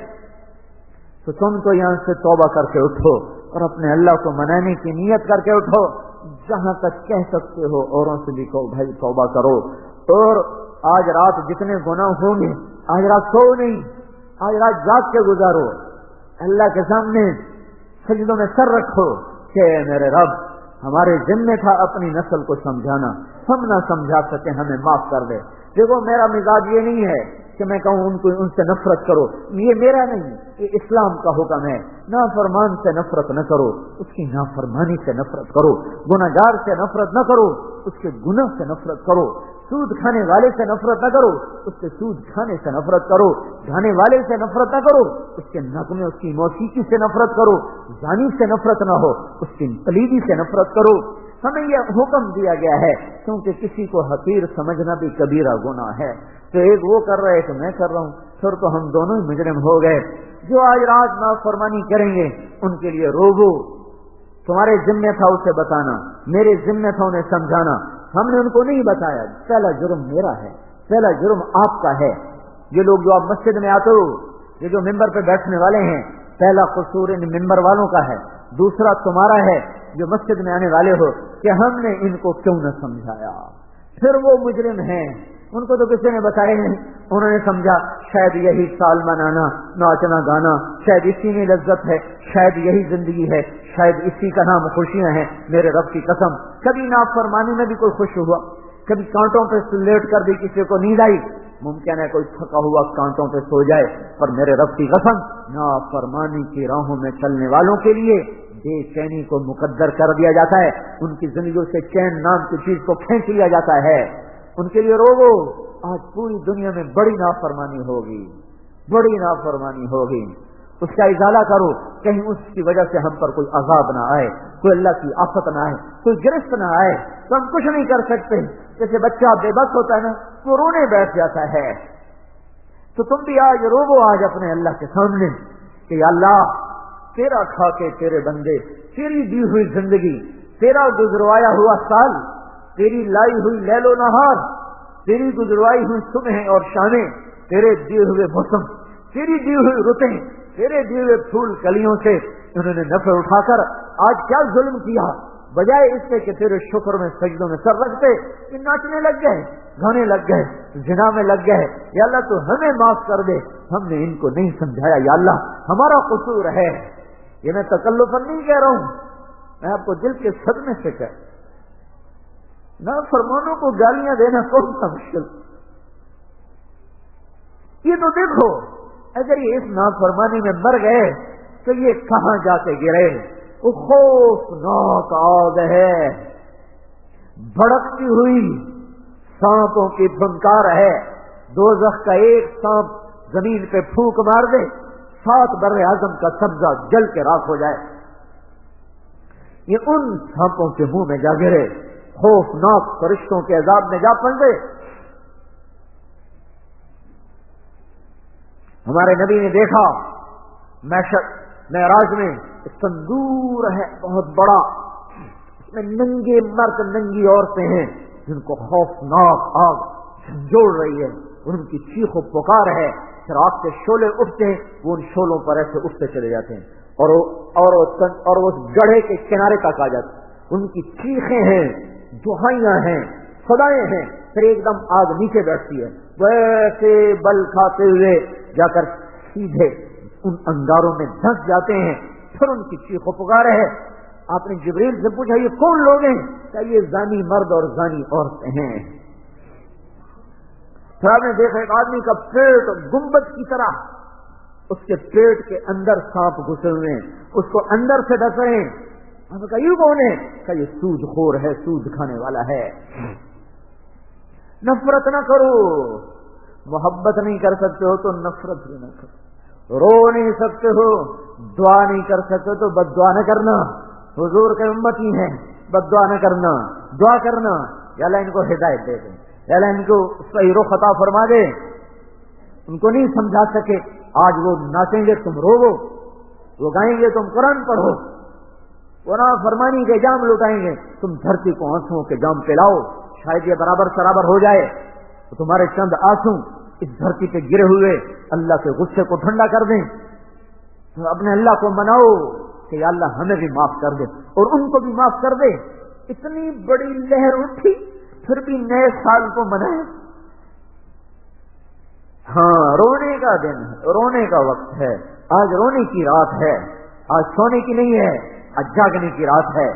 تو تم تو یہاں سے توبہ کر کے اٹھو اور اپنے اللہ کو منانے کی نیت کر کے اٹھو. جہاں تک کہہ سکتے ہو اوروں سے بھی کہو بھائی توبہ کرو. اور آج رات جتنے گناہ ہوں گے, آج رات سو نہیں, آج رات جاگ کے گزارو, اللہ کے سامنے سجدوں میں سر رکھو کہ میرے رب ہمارے ذمہ تھا اپنی نسل کو سمجھانا, ہم نہ سمجھا سکے, ہمیں معاف کر دے. دیکھو میرا مزاج یہ نہیں ہے کہ میں کہوں ان سے نفرت کرو, یہ میرا نہیں, یہ اسلام کا حکم ہے. نافرمان سے نفرت نہ کرو, اس کی نافرمانی سے نفرت کرو. گناہگار سے نفرت نہ کرو, اس کے گناہ سے نفرت کرو. سود کھانے والے سے نفرت نہ کرو, اس کے سود کھانے سے نفرت کرو. گانے والے سے نفرت نہ کرو, اس کے نغمے اس کی موسیقی سے نفرت کرو. زانی سے نفرت نہ ہو, اس کی پلیدی سے نفرت کرو. ہمیں یہ حکم دیا گیا ہے کیونکہ کسی کو حقیر سمجھنا بھی کبیرہ گناہ ہے. تو ایک وہ کر رہے تو میں کر رہا ہوں, پھر تو ہم دونوں ہی مجرم ہو گئے. جو آج رات نافرمانی کریں گے ان کے لیے روبو, تمہارے ذمہ تھا اسے بتانا, میرے ذمہ تھا انہیں سمجھانا. ہم نے ان کو نہیں بتایا. پہلا جرم میرا ہے, پہلا جرم آپ کا ہے. یہ لوگ جو آپ مسجد میں آتے ہو, یہ جو ممبر پہ بیٹھنے والے ہیں, پہلا قصور ان ممبر والوں کا ہے. دوسرا تمہارا ہے جو مسجد میں آنے والے ہو کہ ہم نے ان کو کیوں نہ سمجھایا. پھر وہ مجرم ہیں, ان کو تو کسی نے بتایا نہیں. انہوں نے سمجھا شاید یہی سال منانا, ناچنا گانا, شاید اسی میں لذت ہے, شاید یہی زندگی ہے, شاید اسی کا نام خوشیاں ہیں. میرے رب کی قسم کبھی نافرمانی میں بھی کوئی خوش ہوا, کبھی کانٹوں پہ لیٹ کر بھی کسی کو نیند آئی. ممکن ہے کوئی تھکا ہوا کانٹوں پہ سو جائے, پر میرے رب کی قسم نافرمانی کی راہوں میں چلنے والوں کے لیے بے چینی کو مقدر کر دیا جاتا ہے. ان کی زندگیوں سے چین نام کی چیز کو کھینچ لیا جاتا ہے. ان کے لیے روو. آج پوری دنیا میں بڑی نافرمانی ہوگی, بڑی نافرمانی ہوگی. اس کا ازالہ کرو, کہیں اس کی وجہ سے ہم پر کوئی عذاب نہ آئے, کوئی اللہ کی آفت نہ آئے, کوئی گرفت نہ آئے. تو ہم کچھ نہیں کر سکتے. جیسے بچہ بے بس ہوتا ہے نا, وہ رونے بیٹھ جاتا ہے. تو تم بھی آج روو آج اپنے اللہ کے سامنے کہ یا اللہ تیرا کھا کے تیرے بندے, تیری دی ہوئی زندگی, تیرا گزروایا ہوا سال, تیری لائی ہوئی لیل و نہار, تیری گزروائی ہوئی صبح اور شامیں, تیرے دیے ہوئے موسم, تیری دی ہوئی رتیں, تیرے دیے ہوئے پھول کلیوں سے انہوں نے نفع اٹھا کر آج کیا ظلم کیا. بجائے اس سے کہ تیرے شکر میں سجدوں میں سر رکھتے, یہ ناچنے لگ گئے, گانے لگ گئے, زنا میں لگ گئے. یا اللہ تو ہمیں معاف کر دے, ہم نے ان کو نہیں سمجھایا. یا اللہ ہمارا قصور ہے. یہ میں تکلفاً نہیں کہہ رہا ہوں, میں آپ کو دل کے صدمے سے کہہ, نافرمانوں کو گالیاں دینا کون سا مشکل. یہ تو دیکھو اگر یہ اس نافرمانی میں مر گئے تو یہ کہاں جا کے گرے. وہ خوفناک آگ ہے, بھڑکتی ہوئی سانپوں کی پھنکار ہے. دوزخ کا ایک سانپ زمین پہ پھونک مار دے, 7 بر اعظم کا سبزہ جل کے راکھ ہو جائے. یہ ان سانپوں کے منہ میں جا گرے, خوفناک فرشتوں کے عذاب میں جا پھنسے. ہمارے نبی نے دیکھا معراج میں تندور ہے بہت بڑا, اس میں ننگے مرد ننگی عورتیں ہیں جن کو خوفناک آگ جھنجھوڑ رہی ہے, ان کی چیخ و پکار ہے. پھر آگ کے شعلے اٹھتے ہیں, وہ ان شعلوں پر ایسے اٹھتے چلے جاتے ہیں اور اس گڑھے کے کنارے تک آ جاتے ہیں. ان کی چیخیں ہیں, دہائیاں ہیں, صدائیں ہیں. پھر ایک دم آگ نیچے بیٹھتی ہے, ویسے بل کھاتے ہوئے جا کر سیدھے ان انگاروں میں دھس جاتے ہیں. پھر ان کی چیخ و پکار ہے. آپ نے جبریل سے پوچھا یہ کون لوگ ہیں؟ کہ یہ زانی مرد اور زانی عورتیں ہیں. پھر آپ نے دیکھا ایک آدمی کا پیٹ گنبد کی طرح, اس کے پیٹ کے اندر سانپ گھسے ہوئے ہیں, اس کو اندر سے ڈس رہے ہیں. آپ نے کہا یہ کون ہے؟ کہ یہ سود خور ہے, سود کھانے والا ہے. نفرت نہ کرو. محبت نہیں کر سکتے ہو تو نفرت بھی نہ کرو. رو نہیں سکتے ہو, دعا نہیں کر سکتے تو بد دعا نہ کرنا. حضور کے امتی ہیں, بد دعا نہ کرنا, دعا کرنا یا اللہ ان کو ہدایت دے دے, یا اللہ ان کو صحیح رخ عطا فرما دے. ان کو نہیں سمجھا سکے, آج وہ ناچیں گے تم روو, وہ گائیں گے تم قرآن پڑھو, وہ نا فرمانی کے جام لٹائیں گے تم دھرتی کو آنسوؤں کے جام پلاؤ. شاید یہ برابر سرابر ہو جائے تو تمہارے چند آنسو اس دھرتی پہ گرے ہوئے اللہ کے غصے کو ٹھنڈا کر دیں. تو اپنے اللہ کو مناؤ کہ یا اللہ ہمیں بھی معاف کر دے اور ان کو بھی معاف کر دے. اتنی بڑی لہر اٹھی پھر بھی نئے سال کو منائے. ہاں رونے کا دن ہے, رونے کا وقت ہے. آج رونے کی رات ہے, آج سونے کی نہیں ہے, آج جاگنے کی رات ہے.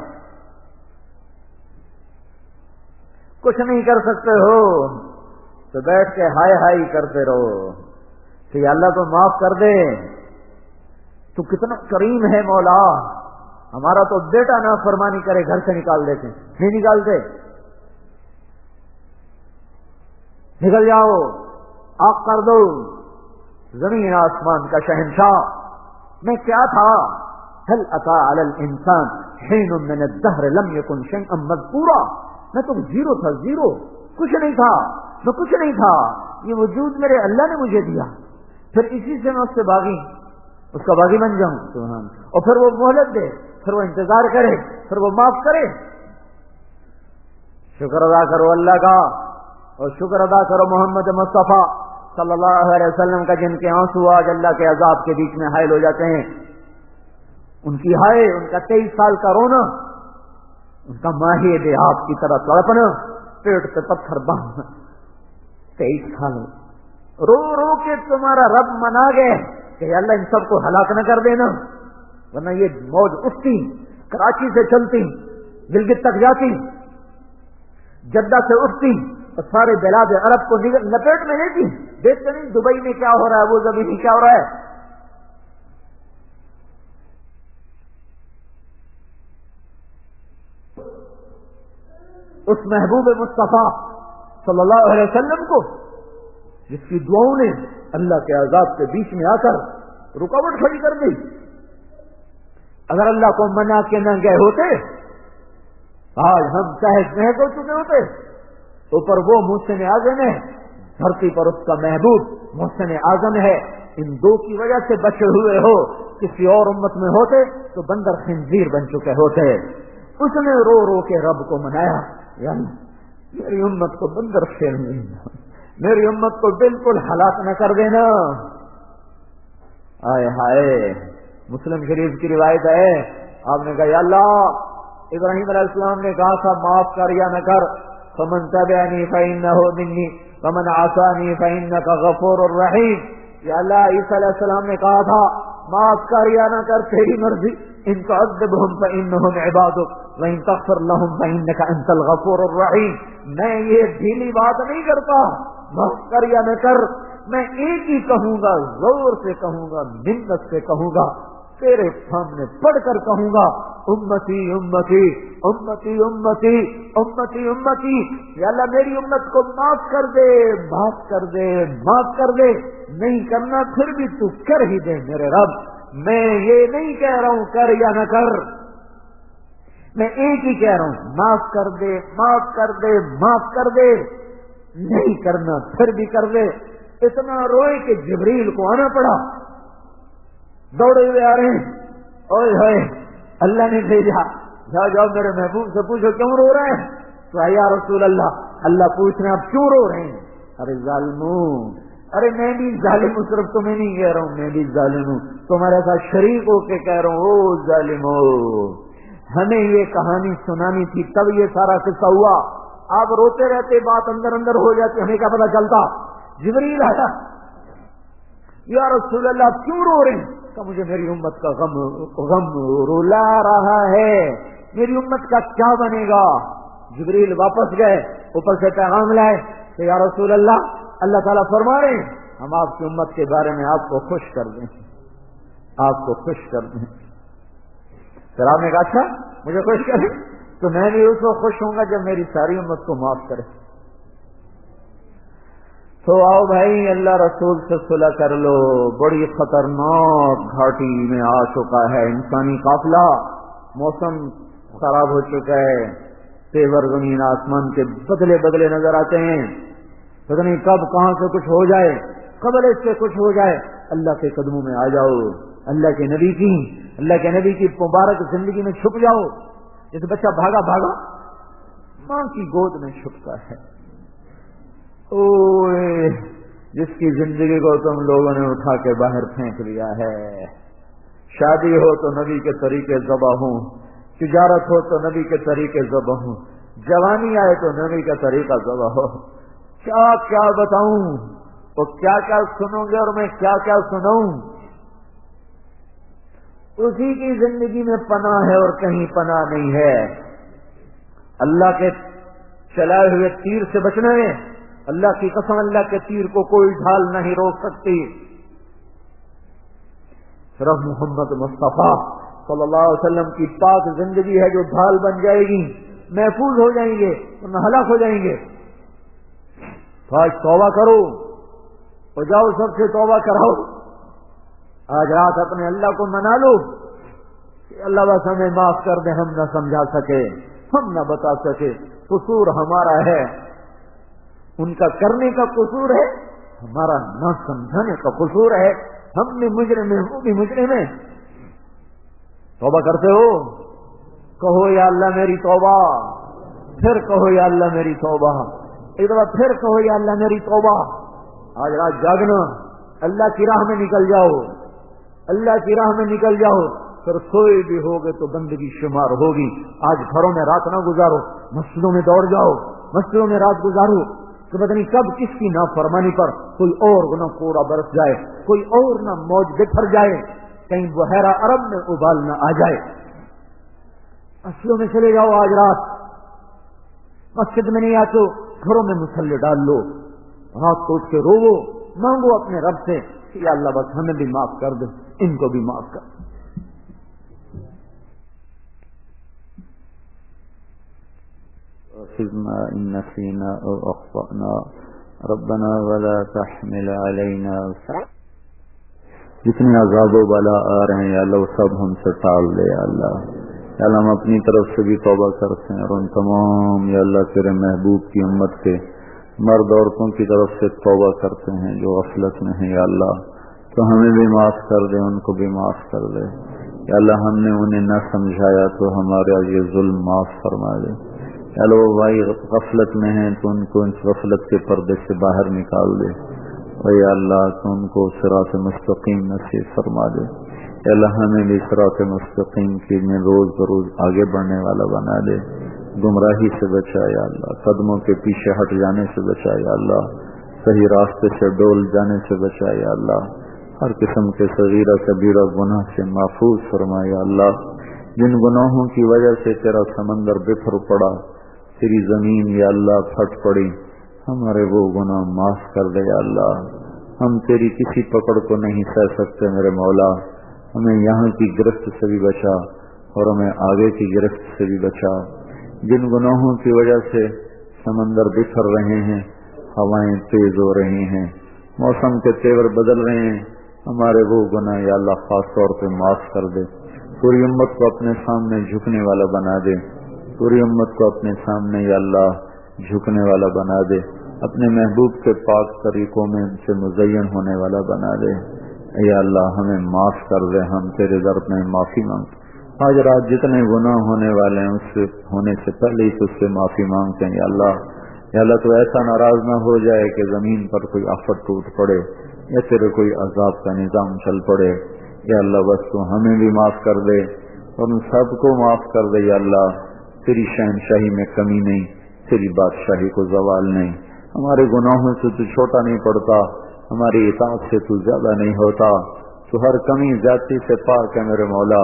کچھ نہیں کر سکتے ہو تو بیٹھ کے ہائے ہائی کرتے رہو کہ یا اللہ تو معاف کر دے. تو کتنا کریم ہے مولا. ہمارا تو بیٹا نا فرمانی کرے گھر سے نکال دیتے, نہیں نکالتے. نکل جاؤ, آگ کر دو. زمین آسمان کا شہنشاہ میں کیا تھا. هل اتى على الانسان حين من الدهر لم يكن شيئا مذكورا. میں تو زیرو تھا, زیرو, کچھ نہیں تھا, میں کچھ نہیں تھا. یہ وجود میرے اللہ نے مجھے دیا, پھر اسی سے میں اس سے باغی, اس کا باغی بن جاؤں. سبحان. اور پھر وہ مہلت دے, پھر وہ انتظار کرے, پھر وہ معاف کرے. شکر ادا کرو اللہ کا, اور شکر ادا کرو محمد مصطفیٰ صلی اللہ علیہ وسلم کا, جن کے آنسو آج اللہ کے عذاب کے بیچ میں حائل ہو جاتے ہیں. ان کی ہائے, ان کا 23 سال کا رونا, ان کا ماہی دیہات کی طرح تڑپنا, پیٹ پہ پتھر باندھنا. 23 سال رو رو کے تمہارا رب منا گئے کہ اللہ ان سب کو ہلاک نہ کر دینا, ورنہ یہ موج اٹھتی, کراچی سے چلتی, گلگت تک جاتی, جدہ سے اٹھتی اور سارے بلاد عرب کو لپیٹ میں لیتی. دیکھتے نہیں دبئی میں کیا ہو رہا ہے, وہ زمین میں کیا ہو رہا ہے. اس محبوب مصطفیٰ صلی اللہ علیہ وسلم کو جس کی دعاؤں نے اللہ کے عذاب کے بیچ میں آ کر رکاوٹ کھڑی کر دی. اگر اللہ کو منا کے نہ گئے ہوتے آج ہم تحس نحس ہو چکے ہوتے. اوپر وہ محسن اعظم ہے, دھرتی پر اس کا محبوب محسن اعظم ہے. ان دو کی وجہ سے بچے ہوئے ہو. کسی اور امت میں ہوتے تو بندر خنزیر بن چکے ہوتے. اس نے رو رو کے رب کو منایا, یعنی میری امت کو بندر شیر نہیں, میری امت کو بالکل ہلاک نہ کر دینا. آئے ہائے, مسلم شریف کی روایت ہے, آپ نے کہا یا اللہ ابراہیم علیہ السلام نے کہا تھا معاف کر یا نہ کر, فمن تبعنی فإنہ منی ومن عصانی فإنک غفور الرحیم. یا اللہ عیسیٰ علیہ السلام نے کہا تھا معاف کر یا نہ کر تیری مرضی, ان تعذبهم فإنهم عبادک وإن تغفر لهم فإنك أنت الغفور الرحیم. میں یہ ڈھیلی بات نہیں کرتا, معاف کر یا نہ کر, میں ایک ہی کہوں گا, زور سے کہوں گا, منت سے کہوں گا, تیرے سامنے پڑھ کر کہوں گا امتی امتی امتی امتی امتی امتی. یا اللہ میری امت کو معاف کر دے, معاف کر دے, معاف کر دے. نہیں کرنا پھر بھی تو کر ہی دے میرے رب. میں یہ نہیں کہہ رہا ہوں کر یا نہ کر, میں ایک ہی کہہ رہا ہوں معاف کر دے, معاف کر دے, معاف کر دے. نہیں کرنا پھر بھی کر دے. اتنا روئے کہ جبریل کو آنا پڑا, دوڑے ہوئے آ رہے ہیں. اوئے ہوئے اللہ نے بھیجا, جاؤ جاؤ میرے محبوب سے پوچھو کیوں رو رہے ہیں. تو یا رسول اللہ, اللہ پوچھ رہے ہیں آپ کیوں رو رہے ہیں. ارے ظالمون, ارے میں بھی ظالم ہوں, صرف تمہیں نہیں کہہ رہا ہوں, میں بھی ظالم ہوں, تمہارے ساتھ شریک ہو کے کہہ رہا ہوں. او ظالمو, ہمیں یہ کہانی سنانی تھی تب یہ سارا قصہ ہوا. آپ روتے رہتے, بات اندر اندر ہو جاتی, ہمیں کیا پتا چلتا. جبریل آیا, یا رسول اللہ کیوں رو رہے ہیں. کہ مجھے میری امت کا غم رلا رہا ہے, میری امت کا کیا بنے گا. جبریل واپس گئے, اوپر سے پیغام لائے کہ یا رسول اللہ, اللہ تعالیٰ فرما رہے ہیں ہم آپ کی امت کے بارے میں آپ کو خوش کر دیں, آپ کو خوش کر دیں. پھر آپ نے کہا اچھا مجھے خوش کریں, تو میں بھی اس کو خوش ہوں گا جب میری ساری امت کو معاف کرے. تو آؤ بھائی اللہ رسول سے صلح کر لو، بڑی خطرناک گھاٹی میں آ چکا ہے انسانی قافلہ، موسم خراب ہو چکا ہے، تیور زمین آسمان کے بدلے بدلے نظر آتے ہیں، پتہ نہیں کب کہاں سے کچھ ہو جائے، قبل اس سے کچھ ہو جائے۔ اللہ کے قدموں میں آ جاؤ، اللہ کے نبی کی مبارک زندگی میں چھپ جاؤ، جیسے بچہ بھاگا بھاگا ماں کی گود میں چھپتا ہے۔ اوے جس کی زندگی کو تم لوگوں نے اٹھا کے باہر پھینک دیا ہے۔ شادی ہو تو نبی کے طریقے ذبح ہوں، تجارت ہو تو نبی کے طریقے ذبح ہوں، جوانی آئے تو نبی کا طریقہ ذبح ہو۔ کیا کیا بتاؤں، اور کیا کیا سنو گے اور میں کیا کیا سناؤں۔ اسی کی زندگی میں پناہ ہے اور کہیں پناہ نہیں ہے۔ اللہ کے چلائے ہوئے تیر سے بچنا ہے، اللہ کی قسم اللہ کے تیر کو کوئی ڈھال نہیں روک سکتی۔ صرف محمد مصطفیٰ صلی اللہ علیہ وسلم کی پاک زندگی ہے جو ڈھال بن جائے گی، محفوظ ہو جائیں گے ورنہ ہلاک ہو جائیں گے۔ تو آج توبہ کرو اور جاؤ سب سے توبہ کراؤ۔ آج رات اپنے اللہ کو منا لو کہ اللہ بس ہمیں معاف کر دے، ہم نہ سمجھا سکے، ہم نہ بتا سکے، قصور ہمارا ہے، ان کا کرنے کا قصور ہے، ہمارا نہ سمجھانے کا قصور ہے، ہم بھی مجرم ہیں، وہ بھی مجرم ہیں۔ توبہ کرتے ہو؟ کہو یا اللہ میری توبہ، پھر کہو یا اللہ میری توبہ، ایک دفعہ پھر کہو یا اللہ میری توبہ۔ آج رات جاگنا، اللہ کی راہ میں نکل جاؤ، اللہ کی راہ میں نکل جاؤ، پھر سوئے بھی ہوگے تو بندگی شمار ہوگی۔ آج گھروں میں رات نہ گزارو، مسجدوں میں دوڑ جاؤ، مسجدوں میں رات گزارو، کہ پتہ نہیں کب کس کی نافرمانی پر کوئی اور نہ کوڑا برس جائے، کوئی اور نہ موج بکھر جائے، کہیں بحیرہ عرب میں ابال نہ آ جائے۔ مسجدوں میں چلے جاؤ، آج رات مسجد میں نہیں آتے گھروں میں مصلی ڈال لو، رات کو اٹھ کے رو، مانگو اپنے رب سے کہ یا اللہ بس ہمیں بھی معاف کر دے، ان کو بھی معاف کر۔ خذنا إن نسينا أو أخطأنا ربنا ولا تحمل علينا جتنے عذاب و بلا آ رہے ہیں یا اللہ وہ سب ہم سے ٹال دے یا اللہ۔ یا اللہ ہم اپنی طرف سے بھی توبہ کرتے ہیں اور ان تمام یا اللہ تیرے محبوب کی امت کے مرد عورتوں کی طرف سے توبہ کرتے ہیں جو غفلت میں ہیں یا اللہ، تو ہمیں بھی معاف کر دے، ان کو بھی معاف کر دے یا اللہ۔ ہم نے انہیں نہ سمجھایا تو ہمارا یہ ظلم معاف فرما دے یا اللہ۔ وہ بھائی غفلت میں ہیں تو ان کو اس غفلت کے پردے سے باہر نکال دے اور یا اللہ تو ان کو صراط مستقیم نصیب فرما دے یا اللہ۔ ہمیں بھی صراط مستقیم کی میں روز بروز آگے بڑھنے والا بنا دے، گمراہی سے بچا یا اللہ، قدموں کے پیچھے ہٹ جانے سے بچا یا اللہ، صحیح راستے سے ڈول جانے سے بچا یا اللہ، ہر قسم کے صغیرہ کبیرہ گناہ سے محفوظ فرما یا اللہ۔ جن گناہوں کی وجہ سے تیرا سمندر بکھر پڑا، تیری زمین یا اللہ پھٹ پڑی، ہمارے وہ گناہ معاف کر دے یا اللہ۔ ہم تیری کسی پکڑ کو نہیں سہ سکتے میرے مولا، ہمیں یہاں کی گرفت سے بھی بچا اور ہمیں آگے کی گرفت سے بھی بچا۔ جن گناہوں کی وجہ سے سمندر بکھر رہے ہیں، ہوائیں تیز ہو رہی ہیں، موسم کے تیور بدل رہے ہیں، ہمارے وہ گناہ یا اللہ خاص طور پہ معاف کر دے۔ پوری امت کو اپنے سامنے جھکنے والا بنا دے، پوری امت کو اپنے سامنے یا اللہ جھکنے والا بنا دے، اپنے محبوب کے پاک طریقوں میں ان سے مزین ہونے والا بنا دے یا اللہ۔ ہمیں معاف کر دے، ہم تیرے در میں معافی مانگ، آج رات جتنے گناہ ہونے والے ہیں اس سے ہونے سے پہلے ہی اس سے معافی مانگتے ہیں یا اللہ۔ یا اللہ تو ایسا ناراض نہ ہو جائے کہ زمین پر کوئی آفت ٹوٹ پڑے یا تیرے کوئی عذاب کا نظام چل پڑے یا اللہ۔ بس تو ہمیں بھی معاف کر دے اور ان سب کو معاف کر دے یا اللہ۔ تیری شہنشاہی میں کمی نہیں، تیری بادشاہی کو زوال نہیں، ہمارے گناہوں سے تو چھوٹا نہیں پڑتا، ہماری اطاعت سے تو زیادہ نہیں ہوتا، تو ہر کمی زیادتی سے پاک ہے میرے مولا۔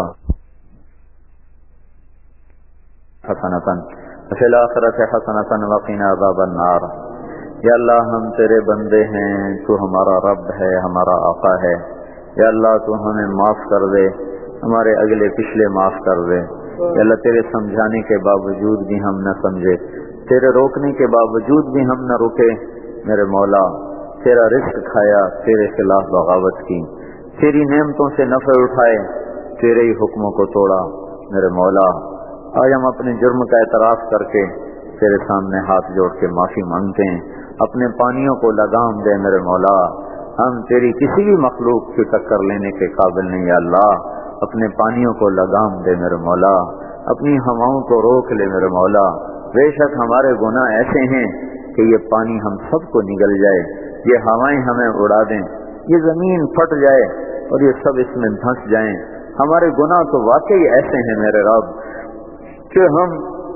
حسنتاً فی الآخرۃ حسنتاً وقنا عذاب النار۔ یا اللہ ہم تیرے بندے ہیں، تو ہمارا رب ہے، ہمارا آقا ہے یا اللہ۔ تو ہمیں معاف کر دے، ہمارے اگلے پچھلے معاف کر دے یا اللہ۔ تیرے سمجھانے کے باوجود بھی ہم نہ سمجھے، تیرے روکنے کے باوجود بھی ہم نہ رکے میرے مولا، تیرا رزق کھایا، تیرے خلاف بغاوت کی، تیری نعمتوں سے نفع اٹھائے، تیرے ہی حکموں کو توڑا۔ میرے مولا آج ہم اپنے جرم کا اعتراف کر کے تیرے سامنے ہاتھ جوڑ کے معافی مانگتے ہیں، اپنے پانیوں کو لگام دے میرے مولا، ہم تیری کسی بھی مخلوق کی ٹکر لینے کے قابل نہیں یا اللہ، اپنے پانیوں کو لگام دے میرے مولا، اپنی ہواؤں کو روک لے میرے مولا، بے شک ہمارے گناہ ایسے ہیں کہ یہ پانی ہم سب کو نگل جائے، یہ ہوائیں ہمیں اڑا دیں، یہ زمین پھٹ جائے اور یہ سب اس میں دھنس جائیں، ہمارے گناہ تو واقعی ایسے ہیں میرے رب کہ ہم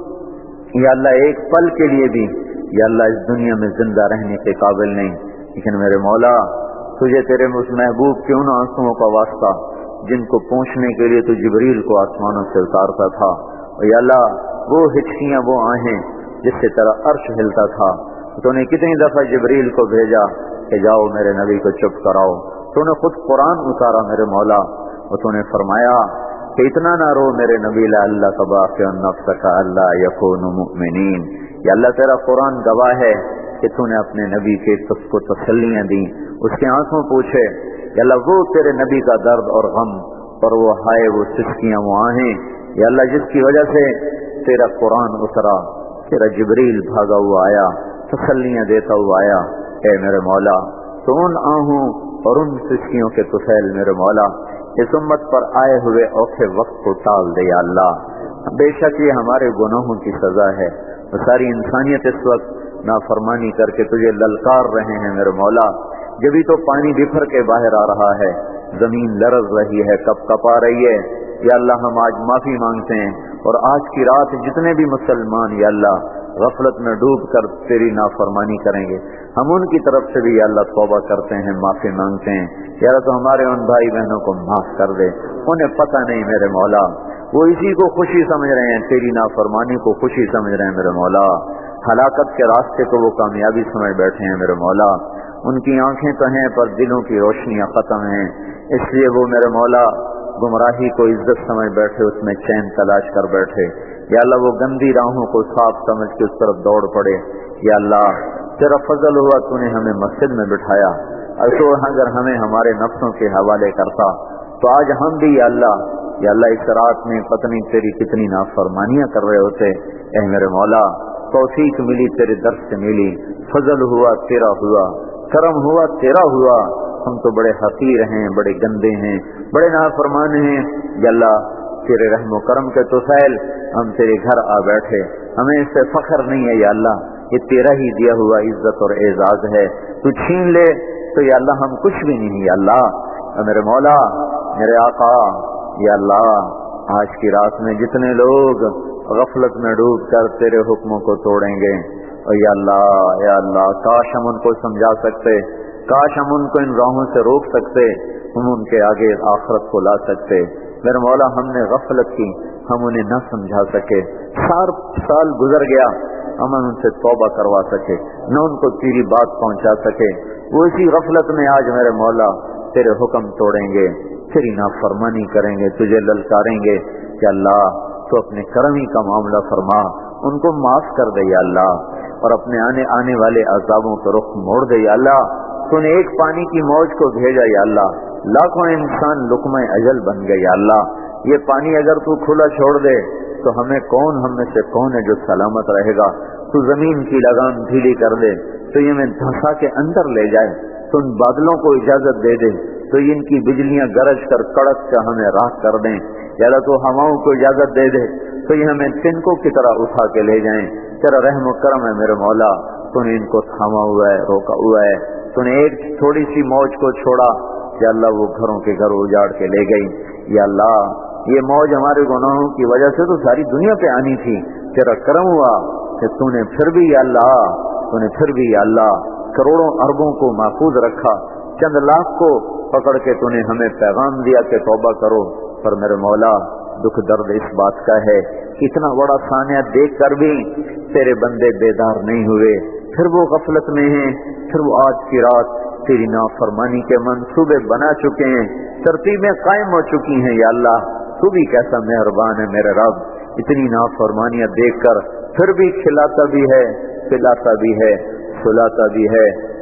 یا اللہ ایک پل کے لیے بھی یا اللہ اس دنیا میں زندہ رہنے کے قابل نہیں، لیکن میرے مولا تجھے تیرے اس محبوب کے ان آنسوؤں کا واسطہ جن کو پہنچنے کے لیے تو جبریل کو آسمانوں سے اتارتا تھا، اور یا اللہ وہ ہچکیاں، وہ آہیں جس سے تیرا عرش ہلتا تھا، تو نے کتنی دفعہ جبریل کو بھیجا کہ جاؤ میرے نبی کو چپ کراؤ، تو نے خود قرآن اتارا میرے مولا، اور تو نے فرمایا کہ اتنا نہ رو میرے نبی لعلک باخع نفسک الا یکونوا مؤمنین، یا اللہ تیرا قرآن گواہ ہے کہ تو نے اپنے نبی کے کو تسلیاں دی، اس کے آنسوں پوچھے، یا اللہ وہ تیرے نبی کا درد اور غم اور وہ ہائے وہ سسکیاں وہ آہیں، یا اللہ جس کی وجہ سے تیرا قرآن اترا، تیرا جبریل بھاگا ہوا آیا، تسلیاں دیتا ہوا آیا، اے میرے مولا تو ان آہوں اور ان سسکیوں کے طفیل میرے مولا اس امت پر آئے ہوئے اوکھے وقت کو ٹال دے یا اللہ، بے شک یہ ہمارے گناہوں کی سزا ہے، تو ساری انسانیت اس وقت نافرمانی کر کے تجھے للکار رہے ہیں میرے مولا، جبھی تو پانی بکھر کے باہر آ رہا ہے، زمین لرز رہی ہے، کپ کپ آ رہی ہے، یا اللہ ہم آج معافی مانگتے ہیں، اور آج کی رات جتنے بھی مسلمان یا اللہ غفلت میں ڈوب کر تیری نافرمانی کریں گے، ہم ان کی طرف سے بھی یا اللہ توبہ کرتے ہیں، معافی مانگتے ہیں، یا اللہ تو ہمارے ان بھائی بہنوں کو معاف کر دے، انہیں پتہ نہیں میرے مولا، وہ اسی کو خوشی سمجھ رہے ہیں، تیری نافرمانی کو خوشی سمجھ رہے ہیں میرے مولا، ہلاکت کے راستے کو وہ کامیابی سمجھ بیٹھے ہیں میرے مولا، ان کی آنکھیں تو ہیں پر دلوں کی روشنیاں ختم ہیں، اس لیے وہ میرے مولا گمراہی کو عزت سمجھ بیٹھے، اس میں چین تلاش کر بیٹھے، یا اللہ وہ گندی راہوں کو صاف سمجھ کے اس طرف دوڑ پڑے، یا اللہ تیرا فضل ہوا تو نے ہمیں مسجد میں بٹھایا، اگر ہمیں ہمارے نفسوں کے حوالے کرتا تو آج ہم بھی یا اللہ اس رات میں پتنی تیری کتنی نافرمانیاں کر رہے ہوتے، اے میرے مولا توفیق ملی تیرے در سے ملی، فضل ہوا تیرا ہوا، کرم ہوا تیرا ہوا، ہم تو بڑے حقیر ہیں، بڑے گندے ہیں، بڑے نافرمان ہیں، یا اللہ تیرے رحم و کرم کے طفیل ہم تیرے گھر آ بیٹھے، ہمیں اس سے فخر نہیں ہے یا اللہ، یہ تیرا ہی دیا ہوا عزت اور اعزاز ہے، تو چھین لے تو یا اللہ ہم کچھ بھی نہیں، یا اللہ میرے مولا میرے آقا، یا اللہ آج کی رات میں جتنے لوگ غفلت میں ڈوب کر تیرے حکموں کو توڑیں گے، اور یا اللہ کاش ہم ان کو سمجھا سکتے، کاش ہم ان کو ان راہوں سے روک سکتے، ہم ان کے آگے آخرت کو لا سکتے، میرے مولا ہم نے غفلت کی، ہم انہیں نہ سمجھا سکے، سال گزر گیا ہم ان سے توبہ کروا سکے، نہ ان کو تیری بات پہنچا سکے، وہ اسی غفلت میں آج میرے مولا تیرے حکم توڑیں گے، تیری نافرمانی کریں گے، تجھے للکاریں گے، کہ اللہ تو اپنے کرم ہی کا معاملہ فرما، ان کو معاف کر دے یا اللہ، اور اپنے آنے والے عذابوں کا رخ موڑ دے یا اللہ، تو نے ایک پانی کی موج کو بھیجا یا اللہ، لاکھوں انسان لقمہ اجل بن گئے یا اللہ، یہ پانی اگر تو کھلا چھوڑ دے تو ہم میں سے کون ہے جو سلامت رہے گا، تو زمین کی لگام ڈھیلی کر دے تو یہ میں دھسا کے اندر لے جائے، تو ان بادلوں کو اجازت دے دے تو ان کی بجلیاں گرج کر کڑک کا ہمیں راہ کر دیں، یا اللہ تو ہواؤں کو اجازت دے دے تو یہ ہمیں تنکوں کی طرح اٹھا کے لے جائیں، تیرا رحم و کرم ہے میرے مولا، تو نے ان کو تھاما ہوا ہے، روکا ہوا ہے، تو نے ایک تھوڑی سی موج کو چھوڑا، یا اللہ وہ گھروں کے گھر اجاڑ کے لے گئی، یا اللہ یہ موج ہمارے گناہوں کی وجہ سے تو ساری دنیا پہ آنی تھی، تیرا کرم ہوا کہ تو نے پھر بھی یا اللہ کروڑوں اربوں کو محفوظ رکھا، چند لاکھ کو پکڑ کے تو نے ہمیں پیغام دیا کہ توبہ کرو، پر میرے مولا دکھ درد اس بات کا ہے کہ اتنا بڑا سانیہ دیکھ کر بھی تیرے بندے بیدار نہیں ہوئے، پھر وہ غفلت میں ہیں، پھر وہ آج کی رات تیری نافرمانی کے منصوبے بنا چکے ہیں، ترتیبیں قائم ہو چکی ہیں، یا اللہ تو بھی کیسا مہربان ہے میرے رب، اتنی نافرمانیاں دیکھ کر پھر بھی کھلاتا بھی ہے، پلاتا بھی ہے، سلاتا بھی ہے،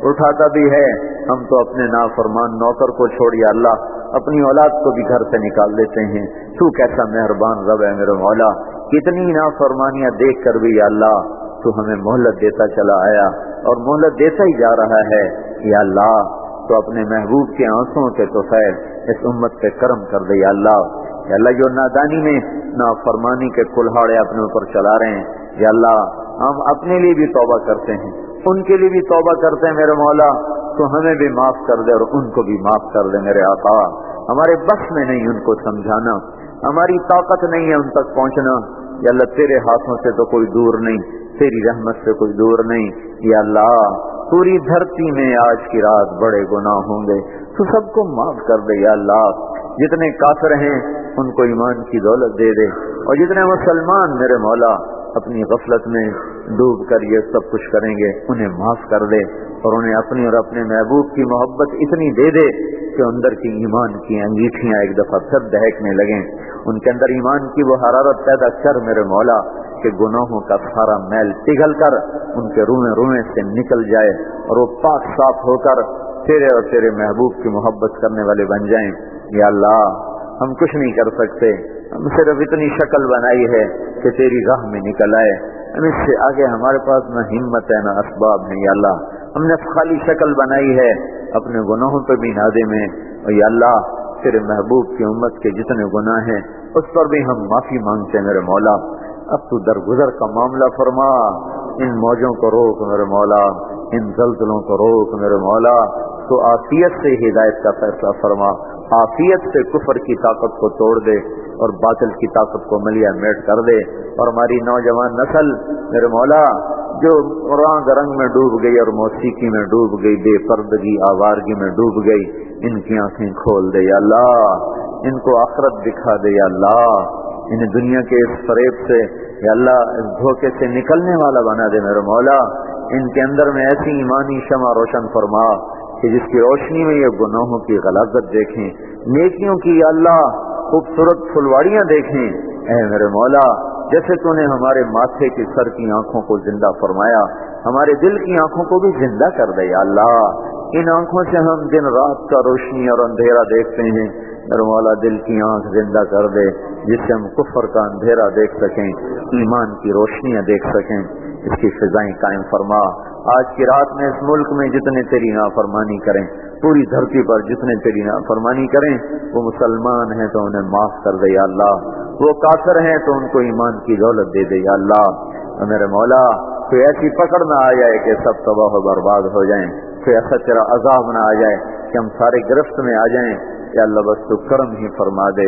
اٹھاتا بھی ہے ہم تو اپنے نافرمان نوکر کو چھوڑ یا اللہ اپنی اولاد کو بھی گھر سے نکال دیتے ہیں. تو کیسا مہربان رب ہے میرے مولا, کتنی نافرمانیاں دیکھ کر بھی یا اللہ تو ہمیں مہلت دیتا چلا آیا اور مہلت دیتا ہی جا رہا ہے. یا اللہ تو اپنے محبوب کے آنسوؤں کے تو خیر اس امت پہ کرم کر دے یا اللہ. یا اللہ جو نادانی میں نافرمانی کے کلہاڑے اپنے اوپر چلا رہے ہیں یا اللہ ہم اپنے لیے بھی توبہ کرتے ہیں, ان کے لیے بھی توبہ کرتے ہیں میرے مولا, تو ہمیں بھی معاف کر دے اور ان کو بھی معاف کر دے میرے آقا. ہمارے بس میں نہیں ان کو سمجھانا, ہماری طاقت نہیں ہے ان تک پہنچنا. یا اللہ تیرے ہاتھوں سے تو کوئی دور نہیں, تیری رحمت سے کوئی دور نہیں. یا اللہ پوری دھرتی میں آج کی رات بڑے گناہ ہوں گے, تو سب کو معاف کر دے یا اللہ. جتنے کافر ہیں ان کو ایمان کی دولت دے دے, اور جتنے مسلمان میرے مولا اپنی غفلت میں ڈوب کر یہ سب کچھ کریں گے انہیں معاف کر دے, اور انہیں اپنی اور اپنے محبوب کی محبت اتنی دے دے کہ اندر کی ایمان کی انگیٹھیاں ایک دفعہ پھر دہکنے لگیں, ان کے اندر ایمان کی وہ حرارت پیدا کر میرے مولا کہ گناہوں کا سارا میل پگھل کر ان کے روئیں سے نکل جائے اور وہ پاک صاف ہو کر تیرے اور تیرے محبوب کی محبت کرنے والے بن جائیں. یا اللہ ہم کچھ نہیں کر سکتے, ہم صرف اتنی شکل بنائی ہے کہ تیری راہ میں نکل آئے, ہم اس سے آگے ہمارے پاس نہ ہمت ہے نہ اسباب ہیں. یا اللہ ہم نے خالی شکل بنائی ہے, اپنے گناہوں پہ بھی نادم ہیں, اور یا اللہ تیرے محبوب کی امت کے جتنے گناہ ہیں اس پر بھی ہم معافی مانگتے ہیں میرے مولا. اب تو درگزر کا معاملہ فرما, ان موجوں کو روک میرے مولا, ان زلزلوں کو روک میرے مولا, تو عافیت سے ہدایت کا فیصلہ فرما, عافیت سے کفر کی طاقت کو توڑ دے اور باطل کی طاقت کو ملیا میٹ کر دے. اور ہماری نوجوان نسل میرے مولا جو رنگ رنگ میں ڈوب گئی اور موسیقی میں ڈوب گئی, بے پردگی آوارگی میں ڈوب گئی, ان کی آنکھیں کھول دے یا اللہ, ان کو آخرت دکھا دے یا اللہ, انہیں دنیا کے اس فریب سے یا اللہ اس دھوکے سے نکلنے والا بنا دے میرے مولا. ان کے اندر میں ایسی ایمانی شمع روشن فرما کہ جس کی روشنی میں یہ گناہوں کی غلاظت دیکھیں, نیکیوں کی یا اللہ خوبصورت پھلواڑیاں دیکھیں. اے میرے مولا جیسے تو نے ہمارے ماتھے کی سر کی آنکھوں کو زندہ فرمایا, ہمارے دل کی آنکھوں کو بھی زندہ کر دے یا اللہ. ان آنکھوں سے ہم دن رات کا روشنی اور اندھیرا دیکھتے ہیں میرے مولا, دل کی آنکھ زندہ کر دے جس سے ہم کفر کا اندھیرا دیکھ سکیں, ایمان کی روشنیاں دیکھ سکیں. اس کی فضائیں قائم فرما. آج کی رات میں اس ملک میں جتنے تیری نافرمانی کریں, پوری دھرتی پر جتنے تیری نافرمانی کریں, وہ مسلمان ہیں تو انہیں معاف کر دے یا اللہ, وہ کافر ہیں تو ان کو ایمان کی دولت دے دے یا اللہ. اور میرے مولا کوئی ایسی پکڑ نہ آ جائے کہ سب تباہ و برباد ہو جائیں, کوئی ایسا تیرا عذاب نہ آ جائے کہ ہم سارے گرفت میں آ جائیں. یا اللہ بس تو کرم ہی فرما دے.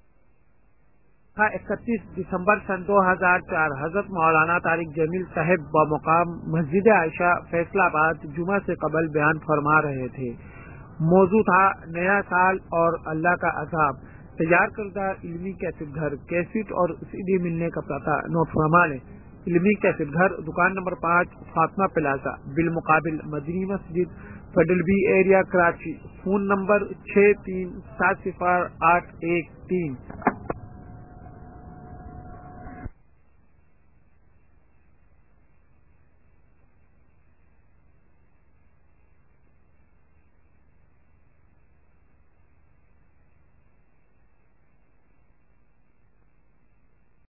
31 دسمبر سن 2004 حضرت مولانا طارق جمیل صاحب بمقام مسجد عائشہ فیصلہ آباد جمعہ سے قبل بیان فرما رہے تھے. موضوع تھا نیا سال اور اللہ کا عذاب. تیار کردہ علمی کیسٹ گھر, کیسٹ اور سی ڈی ملنے کا پتہ نوٹ فرما لیں. علمی کیسٹ گھر, دکان نمبر 5 فاطمہ پلازا, بالمقابل مدنی مسجد, Federal B area, Karachi. Phone number 63708113.